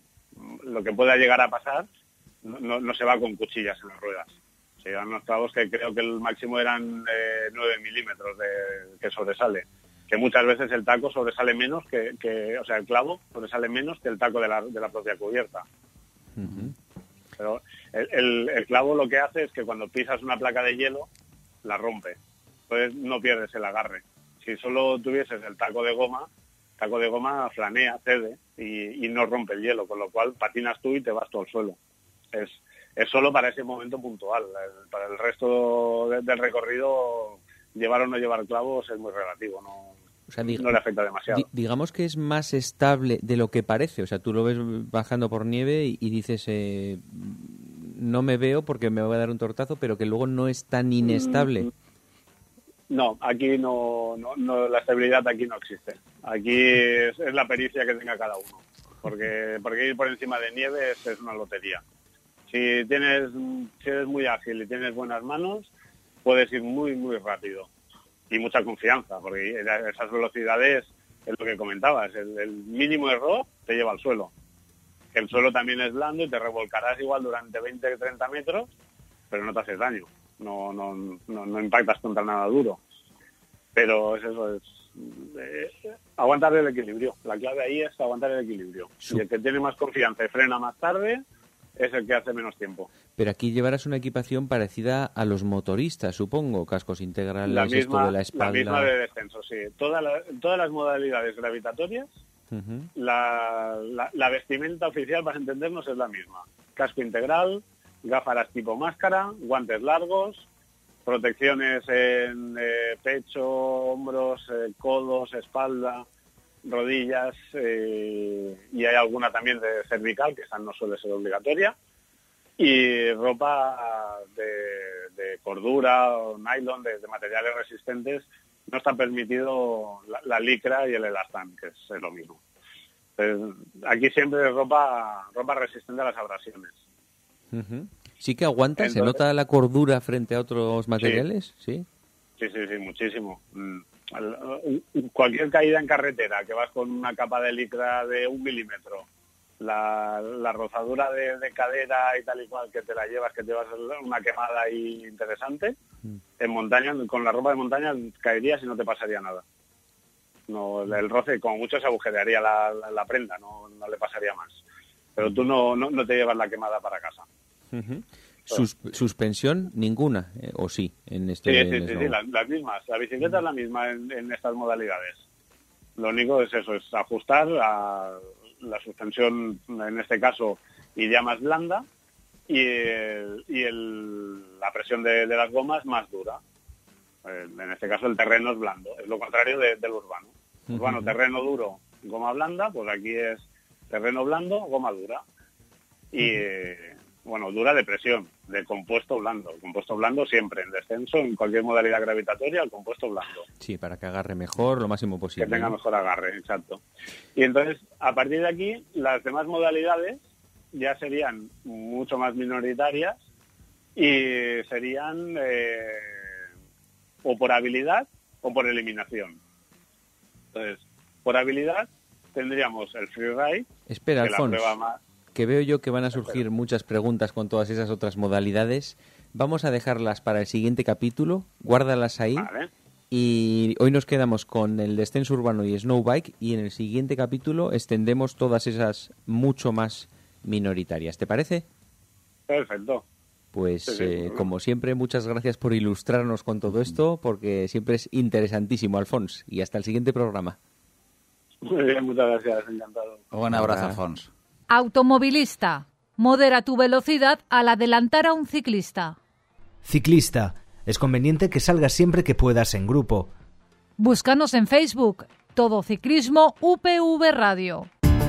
lo que pueda llegar a pasar, no, no, no se va con cuchillas en las ruedas. Se llevan unos clavos que creo que el máximo eran eh, nueve milímetros de, que sobresale. Que muchas veces el taco sobresale menos que, que o sea, el clavo sobresale menos que el taco de la, de la propia cubierta. Uh-huh. Pero el, el, el clavo lo que hace es que cuando pisas una placa de hielo, la rompe. Entonces no pierdes el agarre. Si solo tuvieses el taco de goma, el taco de goma flanea, cede y, y no rompe el hielo, con lo cual patinas tú y te vas todo al suelo. Es, es solo para ese momento puntual. El, para el resto de, del recorrido, llevar o no llevar clavos es muy relativo, no, o sea, dig- no le afecta demasiado. Di- digamos que es más estable de lo que parece. O sea, tú lo ves bajando por nieve y, y dices, eh, no me veo porque me voy a dar un tortazo, pero que luego no es tan inestable. No, aquí no, no, no la estabilidad aquí no existe. Aquí es, es la pericia que tenga cada uno. Porque, porque ir por encima de nieve es, es una lotería. Si tienes, si eres muy ágil y tienes buenas manos, puedes ir muy, muy rápido. Y mucha confianza, porque esas velocidades es lo que comentabas. El, el mínimo error te lleva al suelo. El suelo también es blando y te revolcarás igual durante veinte, treinta metros, pero no te haces daño. No, no, no, no impactas contra nada duro. Pero es eso, es eh, aguantar el equilibrio. La clave ahí es aguantar el equilibrio. Sí. Y el que tiene más confianza y frena más tarde es el que hace menos tiempo. Pero aquí llevarás una equipación parecida a los motoristas, supongo, cascos integrales, la misma, esto de la espalda. La misma de descenso, sí. Toda la, todas las modalidades gravitatorias, uh-huh. la, la, la vestimenta oficial, para entendernos, es la misma. Casco integral, gafas tipo máscara, guantes largos, protecciones en eh, pecho, hombros, eh, codos, espalda, rodillas, eh, y hay alguna también de cervical, que esa no suele ser obligatoria, y ropa de, de cordura o nylon, de, de materiales resistentes. No está permitido la, la licra y el elastán, que es, es lo mismo. Entonces, aquí siempre es ropa, ropa resistente a las abrasiones. Uh-huh. Sí que aguanta, Entonces, ¿se nota la cordura frente a otros materiales? Sí, sí, sí, sí, sí muchísimo. Cualquier caída en carretera, que vas con una capa de licra de un milímetro, la, la rozadura de, de cadera y tal y cual que te la llevas, que te vas a una quemada ahí interesante, mm. en montaña, con la ropa de montaña caerías y no te pasaría nada. No, el roce, como mucho, se agujerearía la, la, la prenda, no, no le pasaría más. Pero tú no, no, no te llevas la quemada para casa. Uh-huh. Sus, ¿Suspensión? Ninguna, eh, ¿o sí? En este, sí, sí, en sí, sí las, las mismas. La bicicleta uh-huh. es la misma en, en estas modalidades. Lo único es eso, es ajustar a la suspensión, en este caso, iría más blanda y, el, y el, la presión de, de las gomas más dura. En este caso, el terreno es blando. Es lo contrario de, del urbano. Uh-huh. Urbano, terreno duro, goma blanda, pues aquí es terreno blando, goma dura. Y... Uh-huh. Bueno, dura de presión, de compuesto blando. El compuesto blando siempre, en descenso, en cualquier modalidad gravitatoria, el compuesto blando. Sí, para que agarre mejor, lo máximo posible. Que tenga ¿no? mejor agarre, exacto. Y entonces, a partir de aquí, las demás modalidades ya serían mucho más minoritarias y serían eh, o por habilidad o por eliminación. Entonces, por habilidad tendríamos el freeride. Espera, que Alfons. La prueba más... que veo yo que van a surgir muchas preguntas con todas esas otras modalidades. Vamos a dejarlas para el siguiente capítulo, guárdalas ahí. Vale. Y hoy nos quedamos con el descenso urbano y snowbike y en el siguiente capítulo extendemos todas esas mucho más minoritarias. ¿Te parece? Perfecto. Pues sí, sí, eh, sí. como siempre, muchas gracias por ilustrarnos con todo esto, porque siempre es interesantísimo, Alfons. Y hasta el siguiente programa. Muy bien, muchas gracias, encantado. Un abrazo, Alfons. Automovilista. Modera tu velocidad al adelantar a un ciclista. Ciclista. Es conveniente que salgas siempre que puedas en grupo. Búscanos en Facebook. Todo Ciclismo U P V Radio.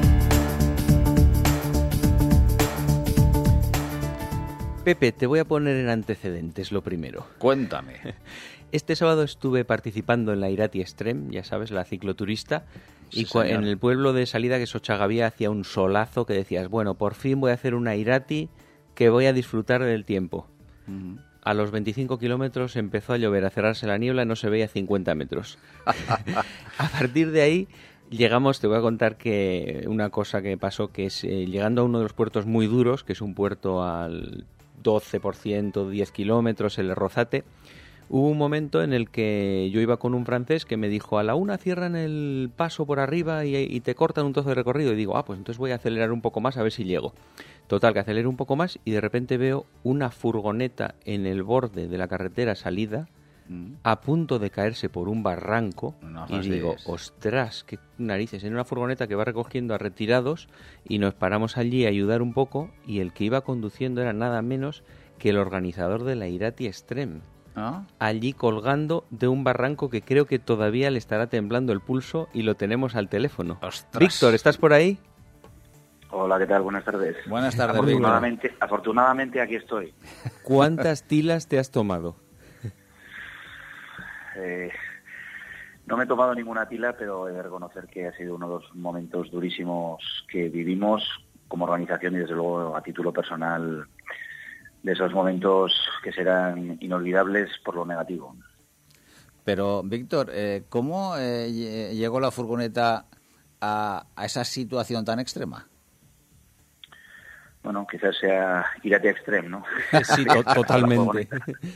Pepe, te voy a poner en antecedentes lo primero. Cuéntame. Este sábado estuve participando en la Irati Extreme, ya sabes, la cicloturista, sí, y cua- señor. en el pueblo de salida, que es Ochagavía, hacía un solazo que decías, bueno, por fin voy a hacer una Irati que voy a disfrutar del tiempo. Uh-huh. A los veinticinco kilómetros empezó a llover, a cerrarse la niebla, no se veía cincuenta metros. A partir de ahí Llegamos, te voy a contar que una cosa que pasó, que es eh, llegando a uno de los puertos muy duros, que es un puerto al doce por ciento, diez kilómetros, el Rozate, hubo un momento en el que yo iba con un francés que me dijo, a la una cierran el paso por arriba y, y te cortan un trozo de recorrido. Y digo, ah, pues entonces voy a acelerar un poco más a ver si llego. Total, que acelero un poco más y de repente veo una furgoneta en el borde de la carretera salida, a punto de caerse por un barranco, no, y digo, ostras, qué narices, en una furgoneta que va recogiendo a retirados, y nos paramos allí a ayudar un poco, y el que iba conduciendo era nada menos que el organizador de la Irati Extreme, ¿ah? Allí colgando de un barranco que creo que todavía le estará temblando el pulso y lo tenemos al teléfono. Ostras. Víctor, ¿estás por ahí? Hola, ¿qué tal? Buenas tardes. Buenas tardes, afortunadamente, Víctor. Afortunadamente aquí estoy. ¿Cuántas tilas te has tomado? Eh, no me he tomado ninguna tila, pero he de reconocer que ha sido uno de los momentos durísimos que vivimos como organización y desde luego a título personal, de esos momentos que serán inolvidables por lo negativo. Pero, Víctor, eh, ¿cómo eh, llegó la furgoneta a, a esa situación tan extrema? Bueno, quizás sea Irati Extreme, ¿no? Sí, to- totalmente.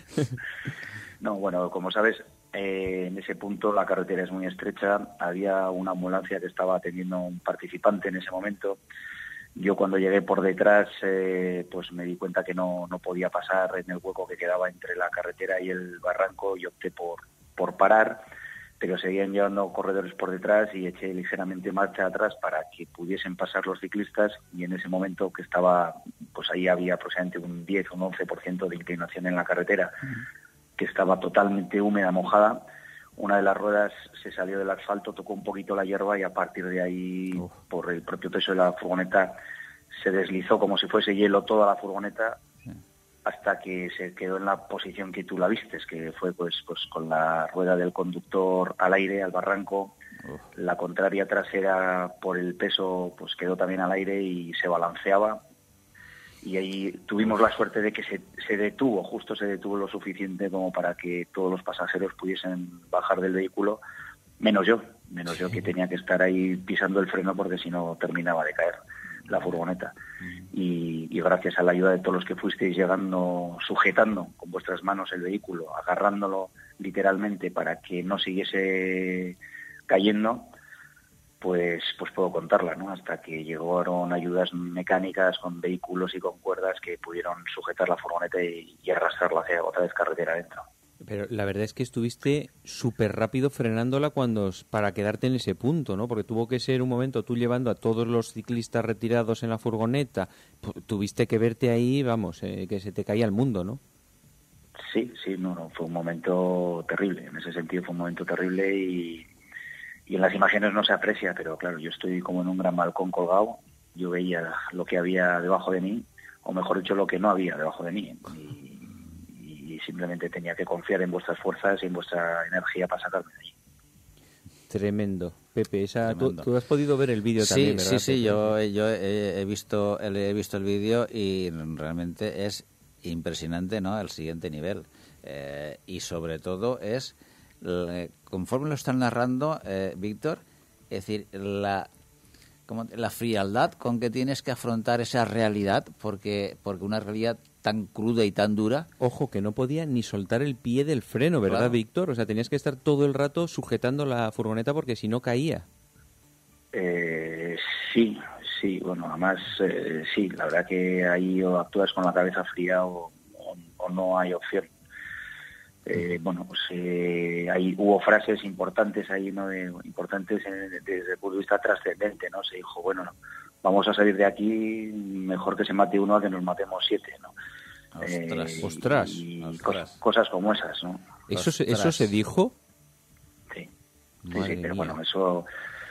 No, bueno, como sabes, eh, en ese punto la carretera es muy estrecha. Había una ambulancia que estaba atendiendo a un participante en ese momento. Yo cuando llegué por detrás, eh, pues me di cuenta que no, no podía pasar en el hueco que quedaba entre la carretera y el barranco y opté por, por parar, pero seguían llevando corredores por detrás y eché ligeramente marcha atrás para que pudiesen pasar los ciclistas, y en ese momento que estaba, pues ahí había aproximadamente un diez o un once por ciento de inclinación en la carretera, que estaba totalmente húmeda, mojada. Una de las ruedas se salió del asfalto, tocó un poquito la hierba y a partir de ahí, Uf. por el propio peso de la furgoneta, se deslizó como si fuese hielo toda la furgoneta, sí, hasta que se quedó en la posición que tú la vistes, que fue pues pues con la rueda del conductor al aire, al barranco. Uf. La contraria trasera, por el peso, pues quedó también al aire y se balanceaba. Y ahí tuvimos la suerte de que se, se detuvo, justo se detuvo lo suficiente como para que todos los pasajeros pudiesen bajar del vehículo, menos yo, menos yo que tenía que estar ahí pisando el freno porque si no terminaba de caer la furgoneta. Y, y gracias a la ayuda de todos los que fuisteis llegando, sujetando con vuestras manos el vehículo, agarrándolo literalmente para que no siguiese cayendo, pues pues puedo contarla, ¿no? Hasta que llegaron ayudas mecánicas con vehículos y con cuerdas que pudieron sujetar la furgoneta y, y arrastrarla hacia otra vez carretera adentro. Pero la verdad es que estuviste súper rápido frenándola cuando para quedarte en ese punto, ¿no? Porque tuvo que ser un momento tú llevando a todos los ciclistas retirados en la furgoneta, tuviste que verte ahí, vamos, eh, que se te caía el mundo, ¿no? Sí, sí, no, no, fue un momento terrible, en ese sentido fue un momento terrible y... Y en las imágenes no se aprecia, pero claro, yo estoy como en un gran balcón colgado, yo veía lo que había debajo de mí, o mejor dicho, lo que no había debajo de mí, y, y simplemente tenía que confiar en vuestras fuerzas y en vuestra energía para sacarme de allí. Tremendo. Pepe, esa, Tremendo. Tú, tú has podido ver el vídeo sí, también, ¿verdad? Sí, sí, Pepe? yo, yo he, he, visto, he visto el vídeo y realmente es impresionante, ¿no? El siguiente nivel. Eh, y sobre todo es... conforme lo están narrando, eh, Víctor, es decir, la como, la frialdad con que tienes que afrontar esa realidad, porque porque una realidad tan cruda y tan dura. Ojo, que no podía ni soltar el pie del freno, ¿verdad, claro, Víctor? O sea, tenías que estar todo el rato sujetando la furgoneta porque si no caía. Eh, sí, sí, bueno, además, eh, sí, la verdad que ahí o actúas con la cabeza fría o, o, o no hay opción. Eh, bueno, pues eh, ahí hubo frases importantes ahí, ¿no? De, importantes en, desde el punto de vista trascendente, ¿no? Se dijo, bueno, no, vamos a salir de aquí, mejor que se mate uno a que nos matemos siete, ¿no? Ostras, eh, ostras, y ostras. Cos, cosas como esas, ¿no? ¿Eso se, ¿Eso se dijo? Sí, sí, sí, pero bueno, eso...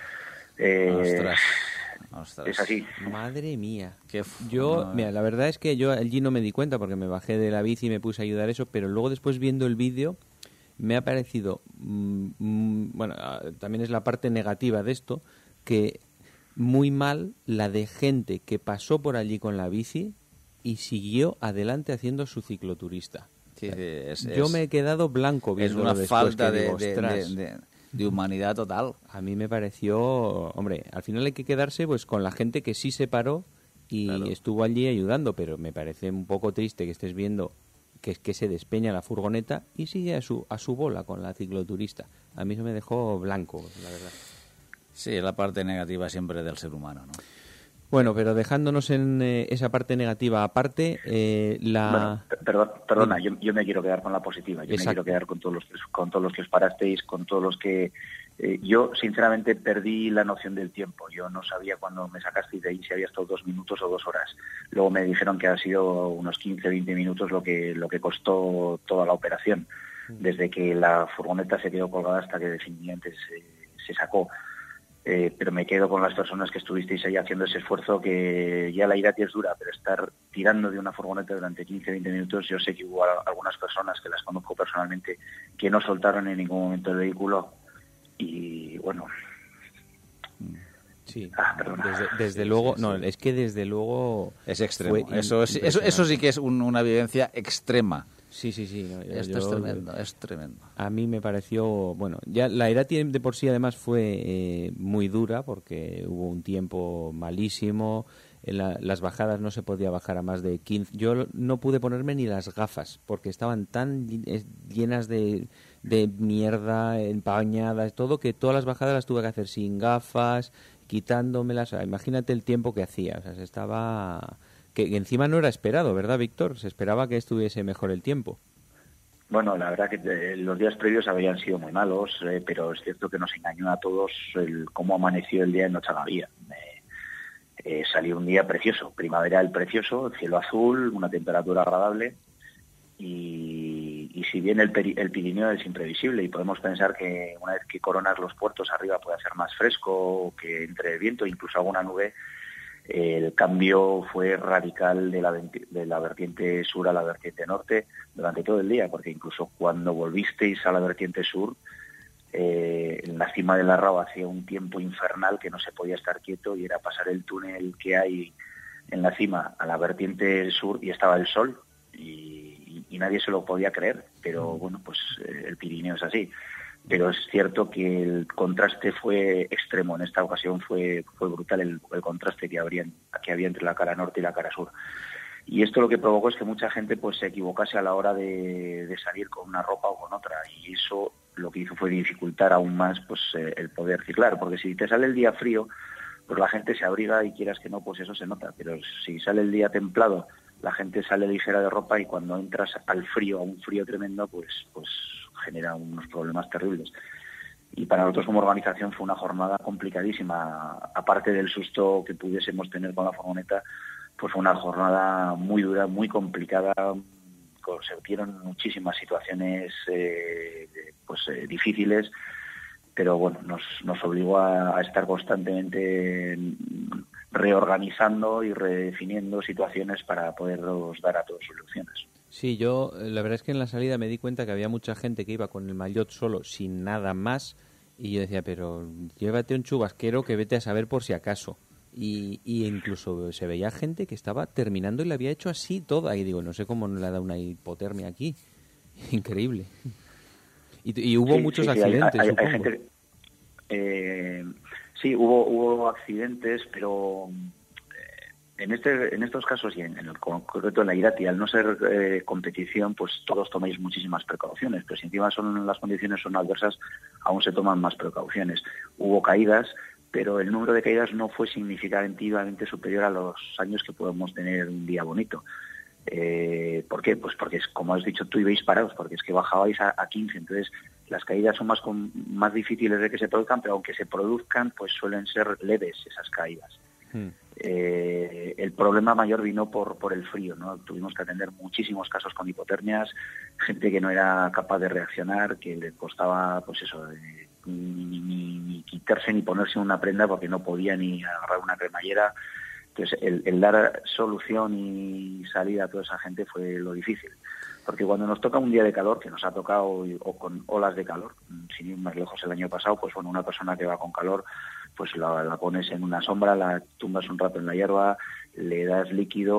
Eh, ostras. Ostras. Es así. Madre mía. Qué f... Yo, no, mira, la verdad es que yo allí no me di cuenta porque me bajé de la bici y me puse a ayudar a eso, pero luego después viendo el vídeo me ha parecido, mmm, mmm, bueno, también es la parte negativa de esto, que muy mal la de gente que pasó por allí con la bici y siguió adelante haciendo su cicloturista. Sí, sí, es, yo es, me he quedado blanco viendo es una después, falta que de, digo, de, de, de de humanidad total. A mí me pareció, hombre, al final hay que quedarse pues con la gente que sí se paró y claro. estuvo allí ayudando, pero me parece un poco triste que estés viendo que es que se despeña la furgoneta y sigue a su a su bola con la cicloturista. A mí eso me dejó blanco, la verdad. Sí, es la parte negativa siempre del ser humano, ¿no? Bueno, pero dejándonos en eh, esa parte negativa aparte, eh, la... Bueno, perdón, perdona, yo, yo me quiero quedar con la positiva. Yo Exacto. me quiero quedar con todos los que, con todos los que os parasteis, con todos los que... Eh, yo, sinceramente, perdí la noción del tiempo. Yo no sabía cuando me sacasteis de ahí si había estado dos minutos o dos horas. Luego me dijeron que ha sido unos quince, veinte minutos lo que, lo que costó toda la operación, desde que la furgoneta se quedó colgada hasta que definitivamente se, se sacó. Eh, pero me quedo con las personas que estuvisteis ahí haciendo ese esfuerzo, que ya la Irati es dura, pero estar tirando de una furgoneta durante quince, veinte minutos, yo sé que hubo algunas personas que las conozco personalmente que no soltaron en ningún momento el vehículo y bueno... Sí, ah, desde, desde sí, luego, sí, sí. no, es que desde luego... Es extremo, eso, es, eso, eso sí que es un, una vivencia extrema. Sí, sí, sí. No, Esto yo, es tremendo, es tremendo. A mí me pareció, bueno, ya la Irati de por sí además fue eh, muy dura porque hubo un tiempo malísimo, en la, las bajadas no se podía bajar a más de quince. Yo no pude ponerme ni las gafas porque estaban tan llenas de, de mierda, empañadas, todo, que todas las bajadas las tuve que hacer sin gafas, quitándomelas. Imagínate el tiempo que hacía, o sea, se estaba... Que encima no era esperado, ¿verdad, Víctor? Se esperaba que estuviese mejor el tiempo. Bueno, la verdad que eh, los días previos habían sido muy malos, eh, pero es cierto que nos engañó a todos el cómo amaneció el día en Ochagavía. Eh, eh, salió un día precioso, primaveral precioso, cielo azul, una temperatura agradable y, y si bien el, peri, el Pirineo es imprevisible y podemos pensar que una vez que coronas los puertos arriba puede hacer más fresco, que entre viento, incluso alguna nube, el cambio fue radical de la, de la vertiente sur a la vertiente norte durante todo el día, porque incluso cuando volvisteis a la vertiente sur, eh, en la cima de la Rao hacía un tiempo infernal que no se podía estar quieto y era pasar el túnel que hay en la cima a la vertiente sur y estaba el sol y, y, y nadie se lo podía creer, pero bueno, pues eh, el Pirineo es así. Pero es cierto que el contraste fue extremo. En esta ocasión fue fue brutal el, el contraste que, habría, que había entre la cara norte y la cara sur. Y esto lo que provocó es que mucha gente pues se equivocase a la hora de, de salir con una ropa o con otra. Y eso lo que hizo fue dificultar aún más pues eh, el poder ciclar. Porque si te sale el día frío, pues la gente se abriga y quieras que no, pues eso se nota. Pero si sale el día templado, la gente sale ligera de ropa y cuando entras al frío, a un frío tremendo, pues pues genera unos problemas terribles. Y para nosotros como organización fue una jornada complicadísima. Aparte del susto que pudiésemos tener con la furgoneta, pues fue una jornada muy dura, muy complicada. Se vieron muchísimas situaciones eh, pues eh, difíciles, pero bueno, nos, nos obligó a, a estar constantemente reorganizando y redefiniendo situaciones para poderlos dar a todos soluciones. Sí, yo la verdad es que en la salida me di cuenta que había mucha gente que iba con el maillot solo, sin nada más, y yo decía, pero llévate un chubasquero que vete a saber por si acaso. Y, y incluso se veía gente que estaba terminando y le había hecho así toda, y digo, no sé cómo no le ha dado una hipotermia aquí. Increíble. Y, y hubo sí, muchos sí, sí, accidentes, hay, hay, hay gente, eh, sí, hubo, hubo accidentes, pero... En este, en estos casos y en, en el concreto de la Irati, al no ser eh, competición, pues todos tomáis muchísimas precauciones, pero si encima son las condiciones son adversas, aún se toman más precauciones. Hubo caídas, pero el número de caídas no fue significativamente superior a los años que podemos tener un día bonito. Eh, ¿Por qué? Pues porque, es, como has dicho, tú ibais parados, porque es que bajabais a, a quince, entonces las caídas son más, con, más difíciles de que se produzcan, pero aunque se produzcan, pues suelen ser leves esas caídas. Hmm. Eh, el problema mayor vino por por el frío, ¿no? Tuvimos que atender muchísimos casos con hipotermias, gente que no era capaz de reaccionar, que le costaba, pues eso, eh, ni, ni, ni quitarse ni ponerse una prenda porque no podía ni agarrar una cremallera. Entonces, el, el dar solución y salida a toda esa gente fue lo difícil. Porque cuando nos toca un día de calor, que nos ha tocado, o con olas de calor, sin ir más lejos el año pasado, pues bueno, una persona que va con calor, pues la, la pones en una sombra, la tumbas un rato en la hierba, le das líquido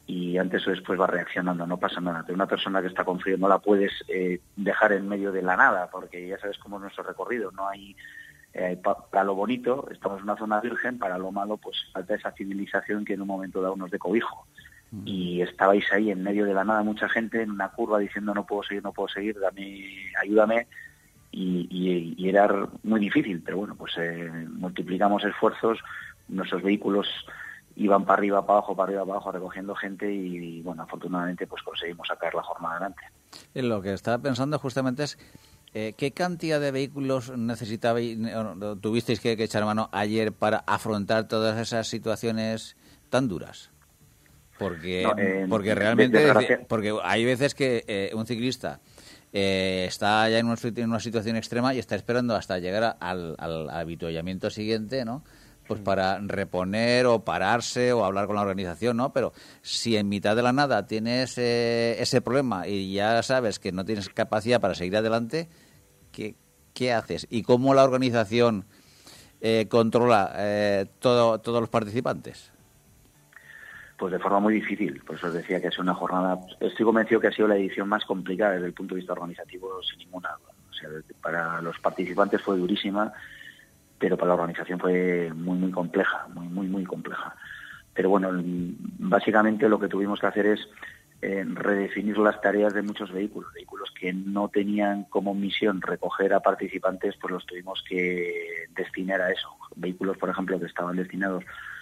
y antes o después va reaccionando, no pasa nada. Pero una persona que está con frío no la puedes eh, dejar en medio de la nada, porque ya sabes cómo es nuestro recorrido, no hay... Eh, pa, para lo bonito, estamos en una zona virgen, para lo malo, pues falta esa civilización que en un momento da unos de cobijo. Mm. Y estabais ahí en medio de la nada, mucha gente en una curva diciendo no puedo seguir, no puedo seguir, dame, ayúdame, y, y, y era muy difícil, pero bueno, pues eh, multiplicamos esfuerzos, nuestros vehículos iban para arriba, para abajo, para arriba, para abajo, recogiendo gente y, y bueno, afortunadamente pues conseguimos sacar la jornada adelante. En lo que estaba pensando justamente es Eh, ¿qué cantidad de vehículos necesitabais, tuvisteis que, que echar mano ayer para afrontar todas esas situaciones tan duras? Porque, no, eh, porque realmente, de, porque hay veces que eh, un ciclista eh, está ya en una, en una situación extrema y está esperando hasta llegar al, al avituallamiento siguiente, ¿no? Pues para reponer o pararse o hablar con la organización, ¿no? Pero si en mitad de la nada tienes eh, ese problema y ya sabes que no tienes capacidad para seguir adelante, ¿qué, qué haces? ¿Y cómo la organización eh, controla eh, todo, todos los participantes? Pues de forma muy difícil. Por eso os decía que es una jornada... Estoy convencido que ha sido la edición más complicada desde el punto de vista organizativo, sin ninguna duda. O sea, para los participantes fue durísima, pero para la organización fue muy, muy compleja, muy, muy, muy compleja. Pero bueno, básicamente lo que tuvimos que hacer es eh, redefinir las tareas de muchos vehículos. Vehículos que no tenían como misión recoger a participantes, pues los tuvimos que destinar a eso. Vehículos, por ejemplo, que estaban destinados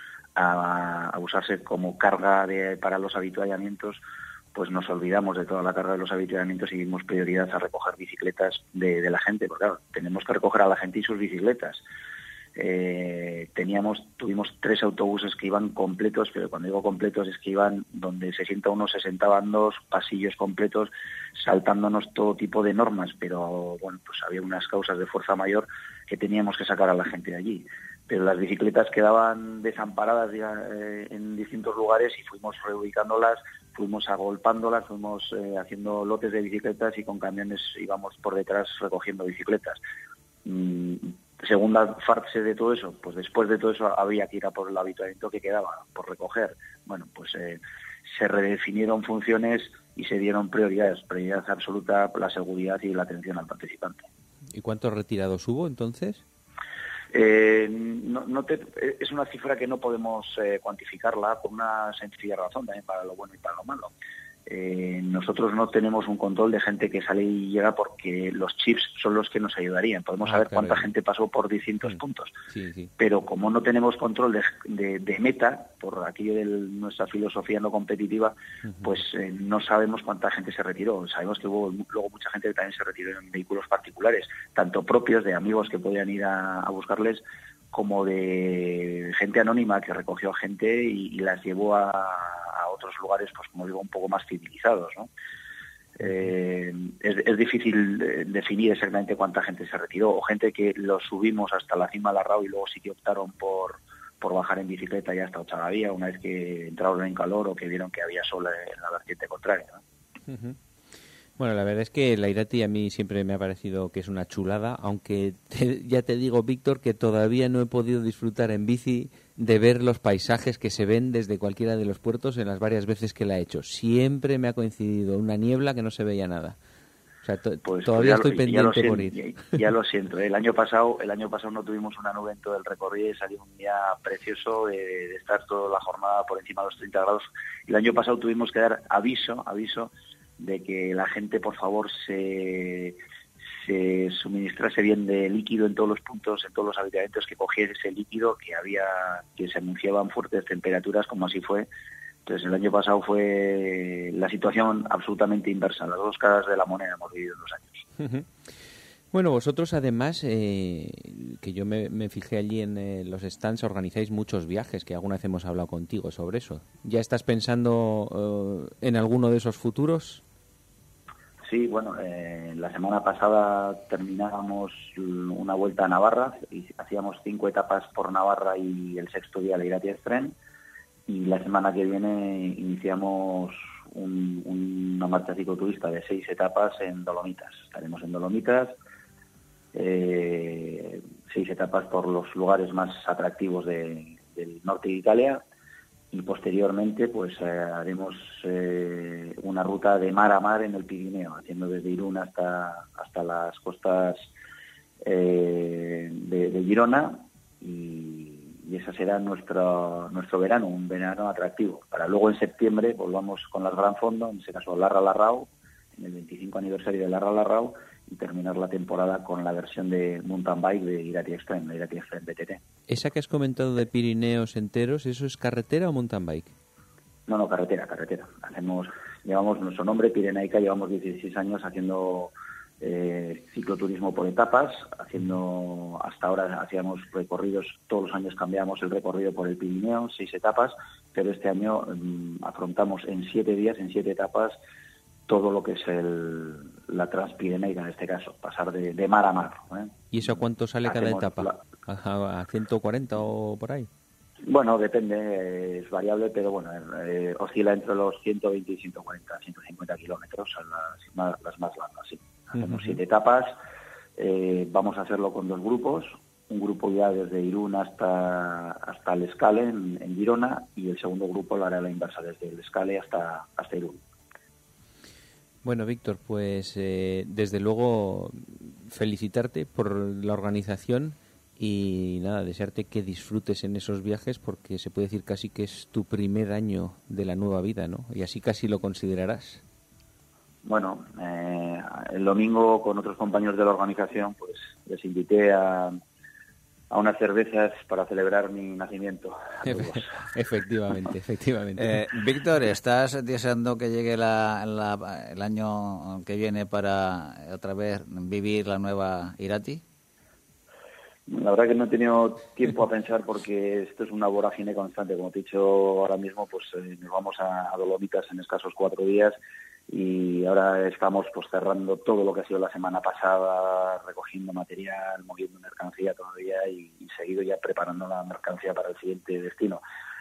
a, a usarse como carga de, para los avituallamientos, pues nos olvidamos de toda la carga de los avituallamientos y dimos prioridad a recoger bicicletas de, de la gente, porque claro, tenemos que recoger a la gente y sus bicicletas. Eh, teníamos, tuvimos tres autobuses que iban completos, pero cuando digo completos es que iban donde se sienta uno, se sentaban dos, pasillos completos, saltándonos todo tipo de normas, pero bueno, pues había unas causas de fuerza mayor que teníamos que sacar a la gente de allí. Pero las bicicletas quedaban desamparadas eh, en distintos lugares y fuimos reubicándolas, fuimos agolpándolas, fuimos eh, haciendo lotes de bicicletas y con camiones íbamos por detrás recogiendo bicicletas. Mm, segunda fase de todo eso, pues después de todo eso había que ir a por el avituallamiento que quedaba por recoger. Bueno, pues eh, se redefinieron funciones y se dieron prioridades, prioridad absoluta la seguridad y la atención al participante. ¿Y cuántos retirados hubo entonces? Eh, no, no te, es una cifra que no podemos eh, cuantificarla por una sencilla razón, también para lo bueno y para lo malo. Eh, nosotros no tenemos un control de gente que sale y llega porque los chips son los que nos ayudarían. Podemos ah, saber claro, cuánta gente pasó por distintos sí, puntos. Sí, sí. Pero como no tenemos control de, de, de meta, por aquello de nuestra filosofía no competitiva, uh-huh. pues eh, no sabemos cuánta gente se retiró. Sabemos que hubo luego mucha gente que también se retiró en vehículos particulares, tanto propios de amigos que podían ir a, a buscarles, como de gente anónima que recogió a gente y, y las llevó a, a otros lugares, pues como digo, un poco más civilizados, ¿no? Eh, es, es difícil definir exactamente cuánta gente se retiró, o gente que los subimos hasta la cima de la R A U y luego sí que optaron por, por bajar en bicicleta ya hasta Ochagavía, una vez que entraron en calor o que vieron que había sol en la vertiente contraria, ¿no? Uh-huh. Bueno, la verdad es que la Irati a mí siempre me ha parecido que es una chulada, aunque te, ya te digo, Víctor, que todavía no he podido disfrutar en bici de ver los paisajes que se ven desde cualquiera de los puertos en las varias veces que la he hecho. Siempre me ha coincidido una niebla que no se veía nada. O sea, to- pues, todavía pues estoy pendiente de por ir. Ya, ya lo siento. El año pasado el año pasado no tuvimos una nube en todo el recorrido y salió un día precioso de, de estar toda la jornada por encima de los treinta grados. El año pasado tuvimos que dar aviso, aviso, de que la gente, por favor, se, se suministrase bien de líquido en todos los puntos, en todos los avituallamientos, que cogiese ese líquido, que había, que se anunciaban fuertes temperaturas, como así fue. Entonces, el año pasado fue la situación absolutamente inversa. Las dos caras de la moneda hemos vivido en los años. Uh-huh. Bueno, vosotros además, eh, que yo me, me fijé allí en eh, los stands, organizáis muchos viajes, que alguna vez hemos hablado contigo sobre eso. ¿Ya estás pensando eh, en alguno de esos futuros? Sí, bueno, eh, la semana pasada terminábamos una vuelta a Navarra y hacíamos cinco etapas por Navarra y el sexto día la Irati Extreme, y la semana que viene iniciamos un, una marcha cicloturista de seis etapas en Dolomitas. Estaremos en Dolomitas, eh, seis etapas por los lugares más atractivos de, del norte de Italia, y posteriormente pues eh, haremos eh, una ruta de mar a mar en el Pirineo, haciendo desde Irún hasta hasta las costas eh, de, de Girona, y, y ese será nuestro nuestro verano, un verano atractivo, para luego en septiembre volvamos con las Gran Fondo, en ese caso Larra Larrao, en el veinticinco aniversario de Larra Larrao, y terminar la temporada con la versión de mountain bike de Irati Extreme, la Irati Extreme B T T. Esa que has comentado de Pirineos enteros, ¿eso es carretera o mountain bike? No, no, carretera, carretera. Hacemos, llevamos nuestro nombre, Pirenaica, llevamos dieciséis años haciendo eh, cicloturismo por etapas, haciendo, hasta ahora hacíamos recorridos, todos los años cambiamos el recorrido por el Pirineo, seis etapas, pero este año mmm, afrontamos en siete días, en siete etapas, todo lo que es el, la Transpirenaica en este caso, pasar de, de mar a mar. ¿eh? ¿Y eso a cuánto sale Hacemos cada etapa? La... ¿A, ¿A ciento cuarenta o por ahí? Bueno, depende, eh, es variable, pero bueno, eh, oscila entre los ciento veinte y ciento cuarenta, ciento cincuenta kilómetros, son las más, las más largas, sí. Hacemos uh-huh. siete etapas, eh, vamos a hacerlo con dos grupos, un grupo ya desde Irún hasta hasta el Escale, en, en Girona, y el segundo grupo lo hará a la inversa, desde el Escale hasta, hasta Irún. Bueno, Víctor, pues eh, desde luego felicitarte por la organización y nada, desearte que disfrutes en esos viajes, porque se puede decir casi que es tu primer año de la nueva vida, ¿no? Y así casi lo considerarás. Bueno, eh, el domingo con otros compañeros de la organización pues les invité a, a unas cervezas para celebrar mi nacimiento. Efectivamente, efectivamente. Eh, Víctor, ¿estás deseando que llegue la, la, el año que viene para otra vez vivir la nueva Irati? La verdad que no he tenido tiempo a pensar, porque esto es una vorágine constante. Como te he dicho ahora mismo, pues eh, nos vamos a, a Dolomitas en escasos cuatro días y ahora estamos pues cerrando todo lo que ha sido la semana pasada, recogiendo material, moviendo mercancía todavía y, y seguido ya preparando la mercancía para el siguiente destino.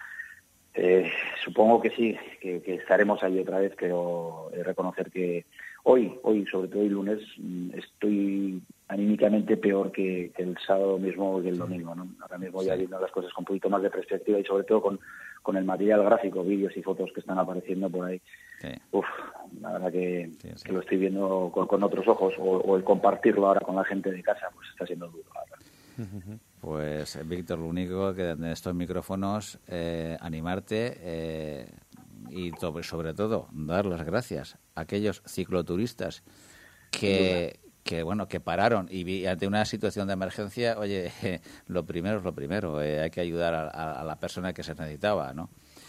Eh, supongo que sí, que, que estaremos ahí otra vez, pero he de reconocer que hoy, hoy sobre todo hoy lunes, estoy anímicamente peor que, que el sábado mismo que el domingo, ¿no? Ahora mismo ya viendo las cosas con un poquito más de perspectiva y sobre todo con, con el material gráfico, vídeos y fotos que están apareciendo por ahí. Sí. Uf, la verdad que, sí, sí. que lo estoy viendo con, con otros ojos, o, o el compartirlo ahora con la gente de casa, pues está siendo duro, la verdad. Pues Víctor, lo único que en estos micrófonos eh, animarte eh, y sobre, sobre todo dar las gracias a aquellos cicloturistas que, que bueno que pararon y vi, ante una situación de emergencia, oye, eh, lo primero es lo primero, eh, hay que ayudar a, a, a la persona que se necesitaba, ¿no?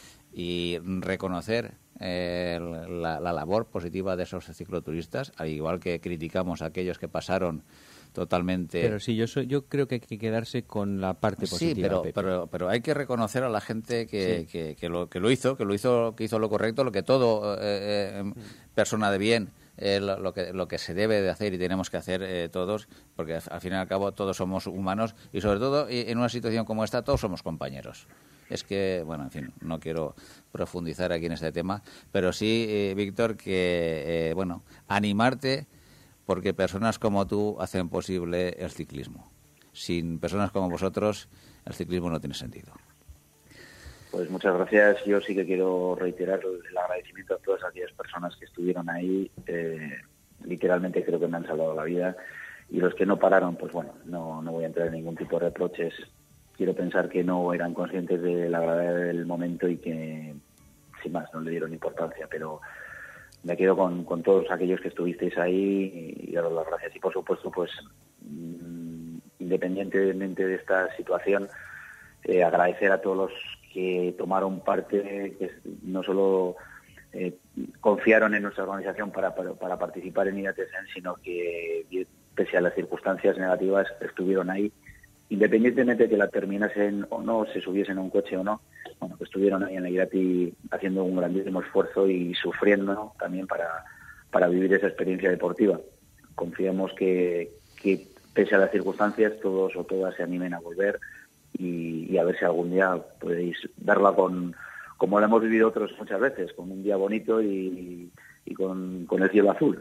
Y reconocer eh, la, la labor positiva de esos cicloturistas, al igual que criticamos a aquellos que pasaron totalmente. Pero sí, yo soy, yo creo que hay que quedarse con la parte positiva. Sí, pero Pepe. pero pero hay que reconocer a la gente que, sí. que, que lo que lo hizo, que lo hizo, que hizo lo correcto, lo que todo eh, eh, persona de bien, eh, lo, lo que lo que se debe de hacer y tenemos que hacer eh, todos, porque al fin y al cabo todos somos humanos y sobre todo en una situación como esta todos somos compañeros. Es que, bueno, en fin, no quiero profundizar aquí en este tema, pero sí, eh, Víctor, que, eh, bueno, animarte, porque personas como tú hacen posible el ciclismo. Sin personas como vosotros, el ciclismo no tiene sentido. Pues muchas gracias. Yo sí que quiero reiterar el agradecimiento a todas aquellas personas que estuvieron ahí. Eh, literalmente creo que me han salvado la vida. Y los que no pararon, pues bueno, no, no voy a entrar en ningún tipo de reproches. Quiero pensar que no eran conscientes de la gravedad del momento y que, sin más, no le dieron importancia, pero me quedo con, con todos aquellos que estuvisteis ahí y daros las gracias. Y por supuesto, pues mmm, independientemente de esta situación, eh, agradecer a todos los que tomaron parte, que no solo eh, confiaron en nuestra organización para, para, para participar en I A T S E N, sino que pese a las circunstancias negativas estuvieron ahí, independientemente de que la terminasen o no, se subiesen a un coche o no. Bueno, que estuvieron ahí en la Irati haciendo un grandísimo esfuerzo y sufriendo, ¿no?, también para, para vivir esa experiencia deportiva. Confiamos que, que pese a las circunstancias todos o todas se animen a volver y, y a ver si algún día podéis darla con, como la hemos vivido otros muchas veces, con un día bonito y, y con, con el cielo azul.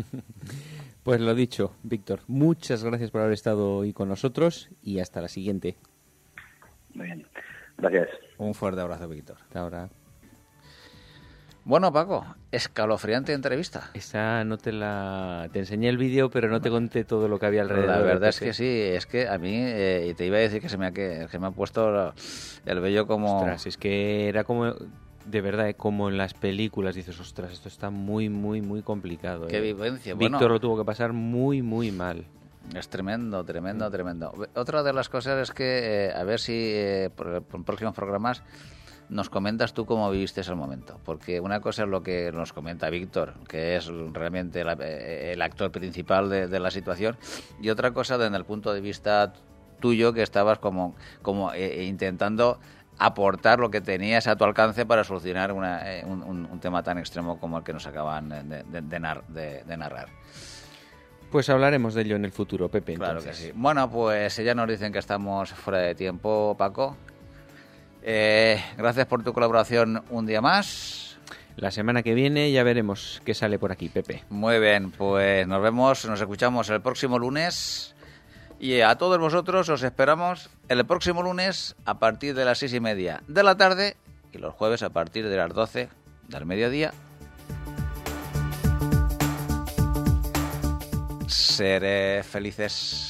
Pues lo dicho, Víctor, muchas gracias por haber estado hoy con nosotros y hasta la siguiente. Muy bien. Gracias. Un fuerte abrazo, Víctor. Hasta ahora. Bueno, Paco, escalofriante entrevista. Esa no te la... Te enseñé el vídeo, pero no te conté todo lo que había alrededor. La verdad es Pepe. que sí, es que a mí, eh, y te iba a decir que se me ha, que, que me ha puesto el vello como... Ostras, es que era como... De verdad, eh, como en las películas, dices, ostras, esto está muy, muy, muy complicado. Qué eh. vivencia. Víctor Bueno, lo tuvo que pasar muy, muy mal. es tremendo, tremendo, tremendo. Otra de las cosas es que, eh, a ver si eh, por, por próximos programas nos comentas tú cómo viviste ese momento. Porque una cosa es lo que nos comenta Víctor, que es realmente la, eh, el actor principal de, de la situación, y otra cosa desde el punto de vista tuyo, que estabas como, como eh, intentando aportar lo que tenías a tu alcance para solucionar una, eh, un, un, un tema tan extremo como el que nos acaban de, de, de, nar, de, de narrar. Pues hablaremos de ello en el futuro, Pepe. Claro entonces. que sí. Bueno, pues ya nos dicen que estamos fuera de tiempo, Paco. Eh, gracias por tu colaboración un día más. La semana que viene ya veremos qué sale por aquí, Pepe. Muy bien, pues nos vemos, nos escuchamos el próximo lunes. Y a todos vosotros os esperamos el próximo lunes a partir de las seis y media de la tarde y los jueves a partir de las doce del mediodía. Seré felices.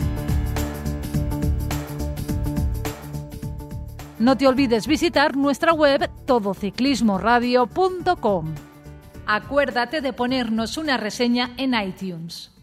No te olvides visitar nuestra web todo ciclismo radio punto com. Acuérdate de ponernos una reseña en iTunes.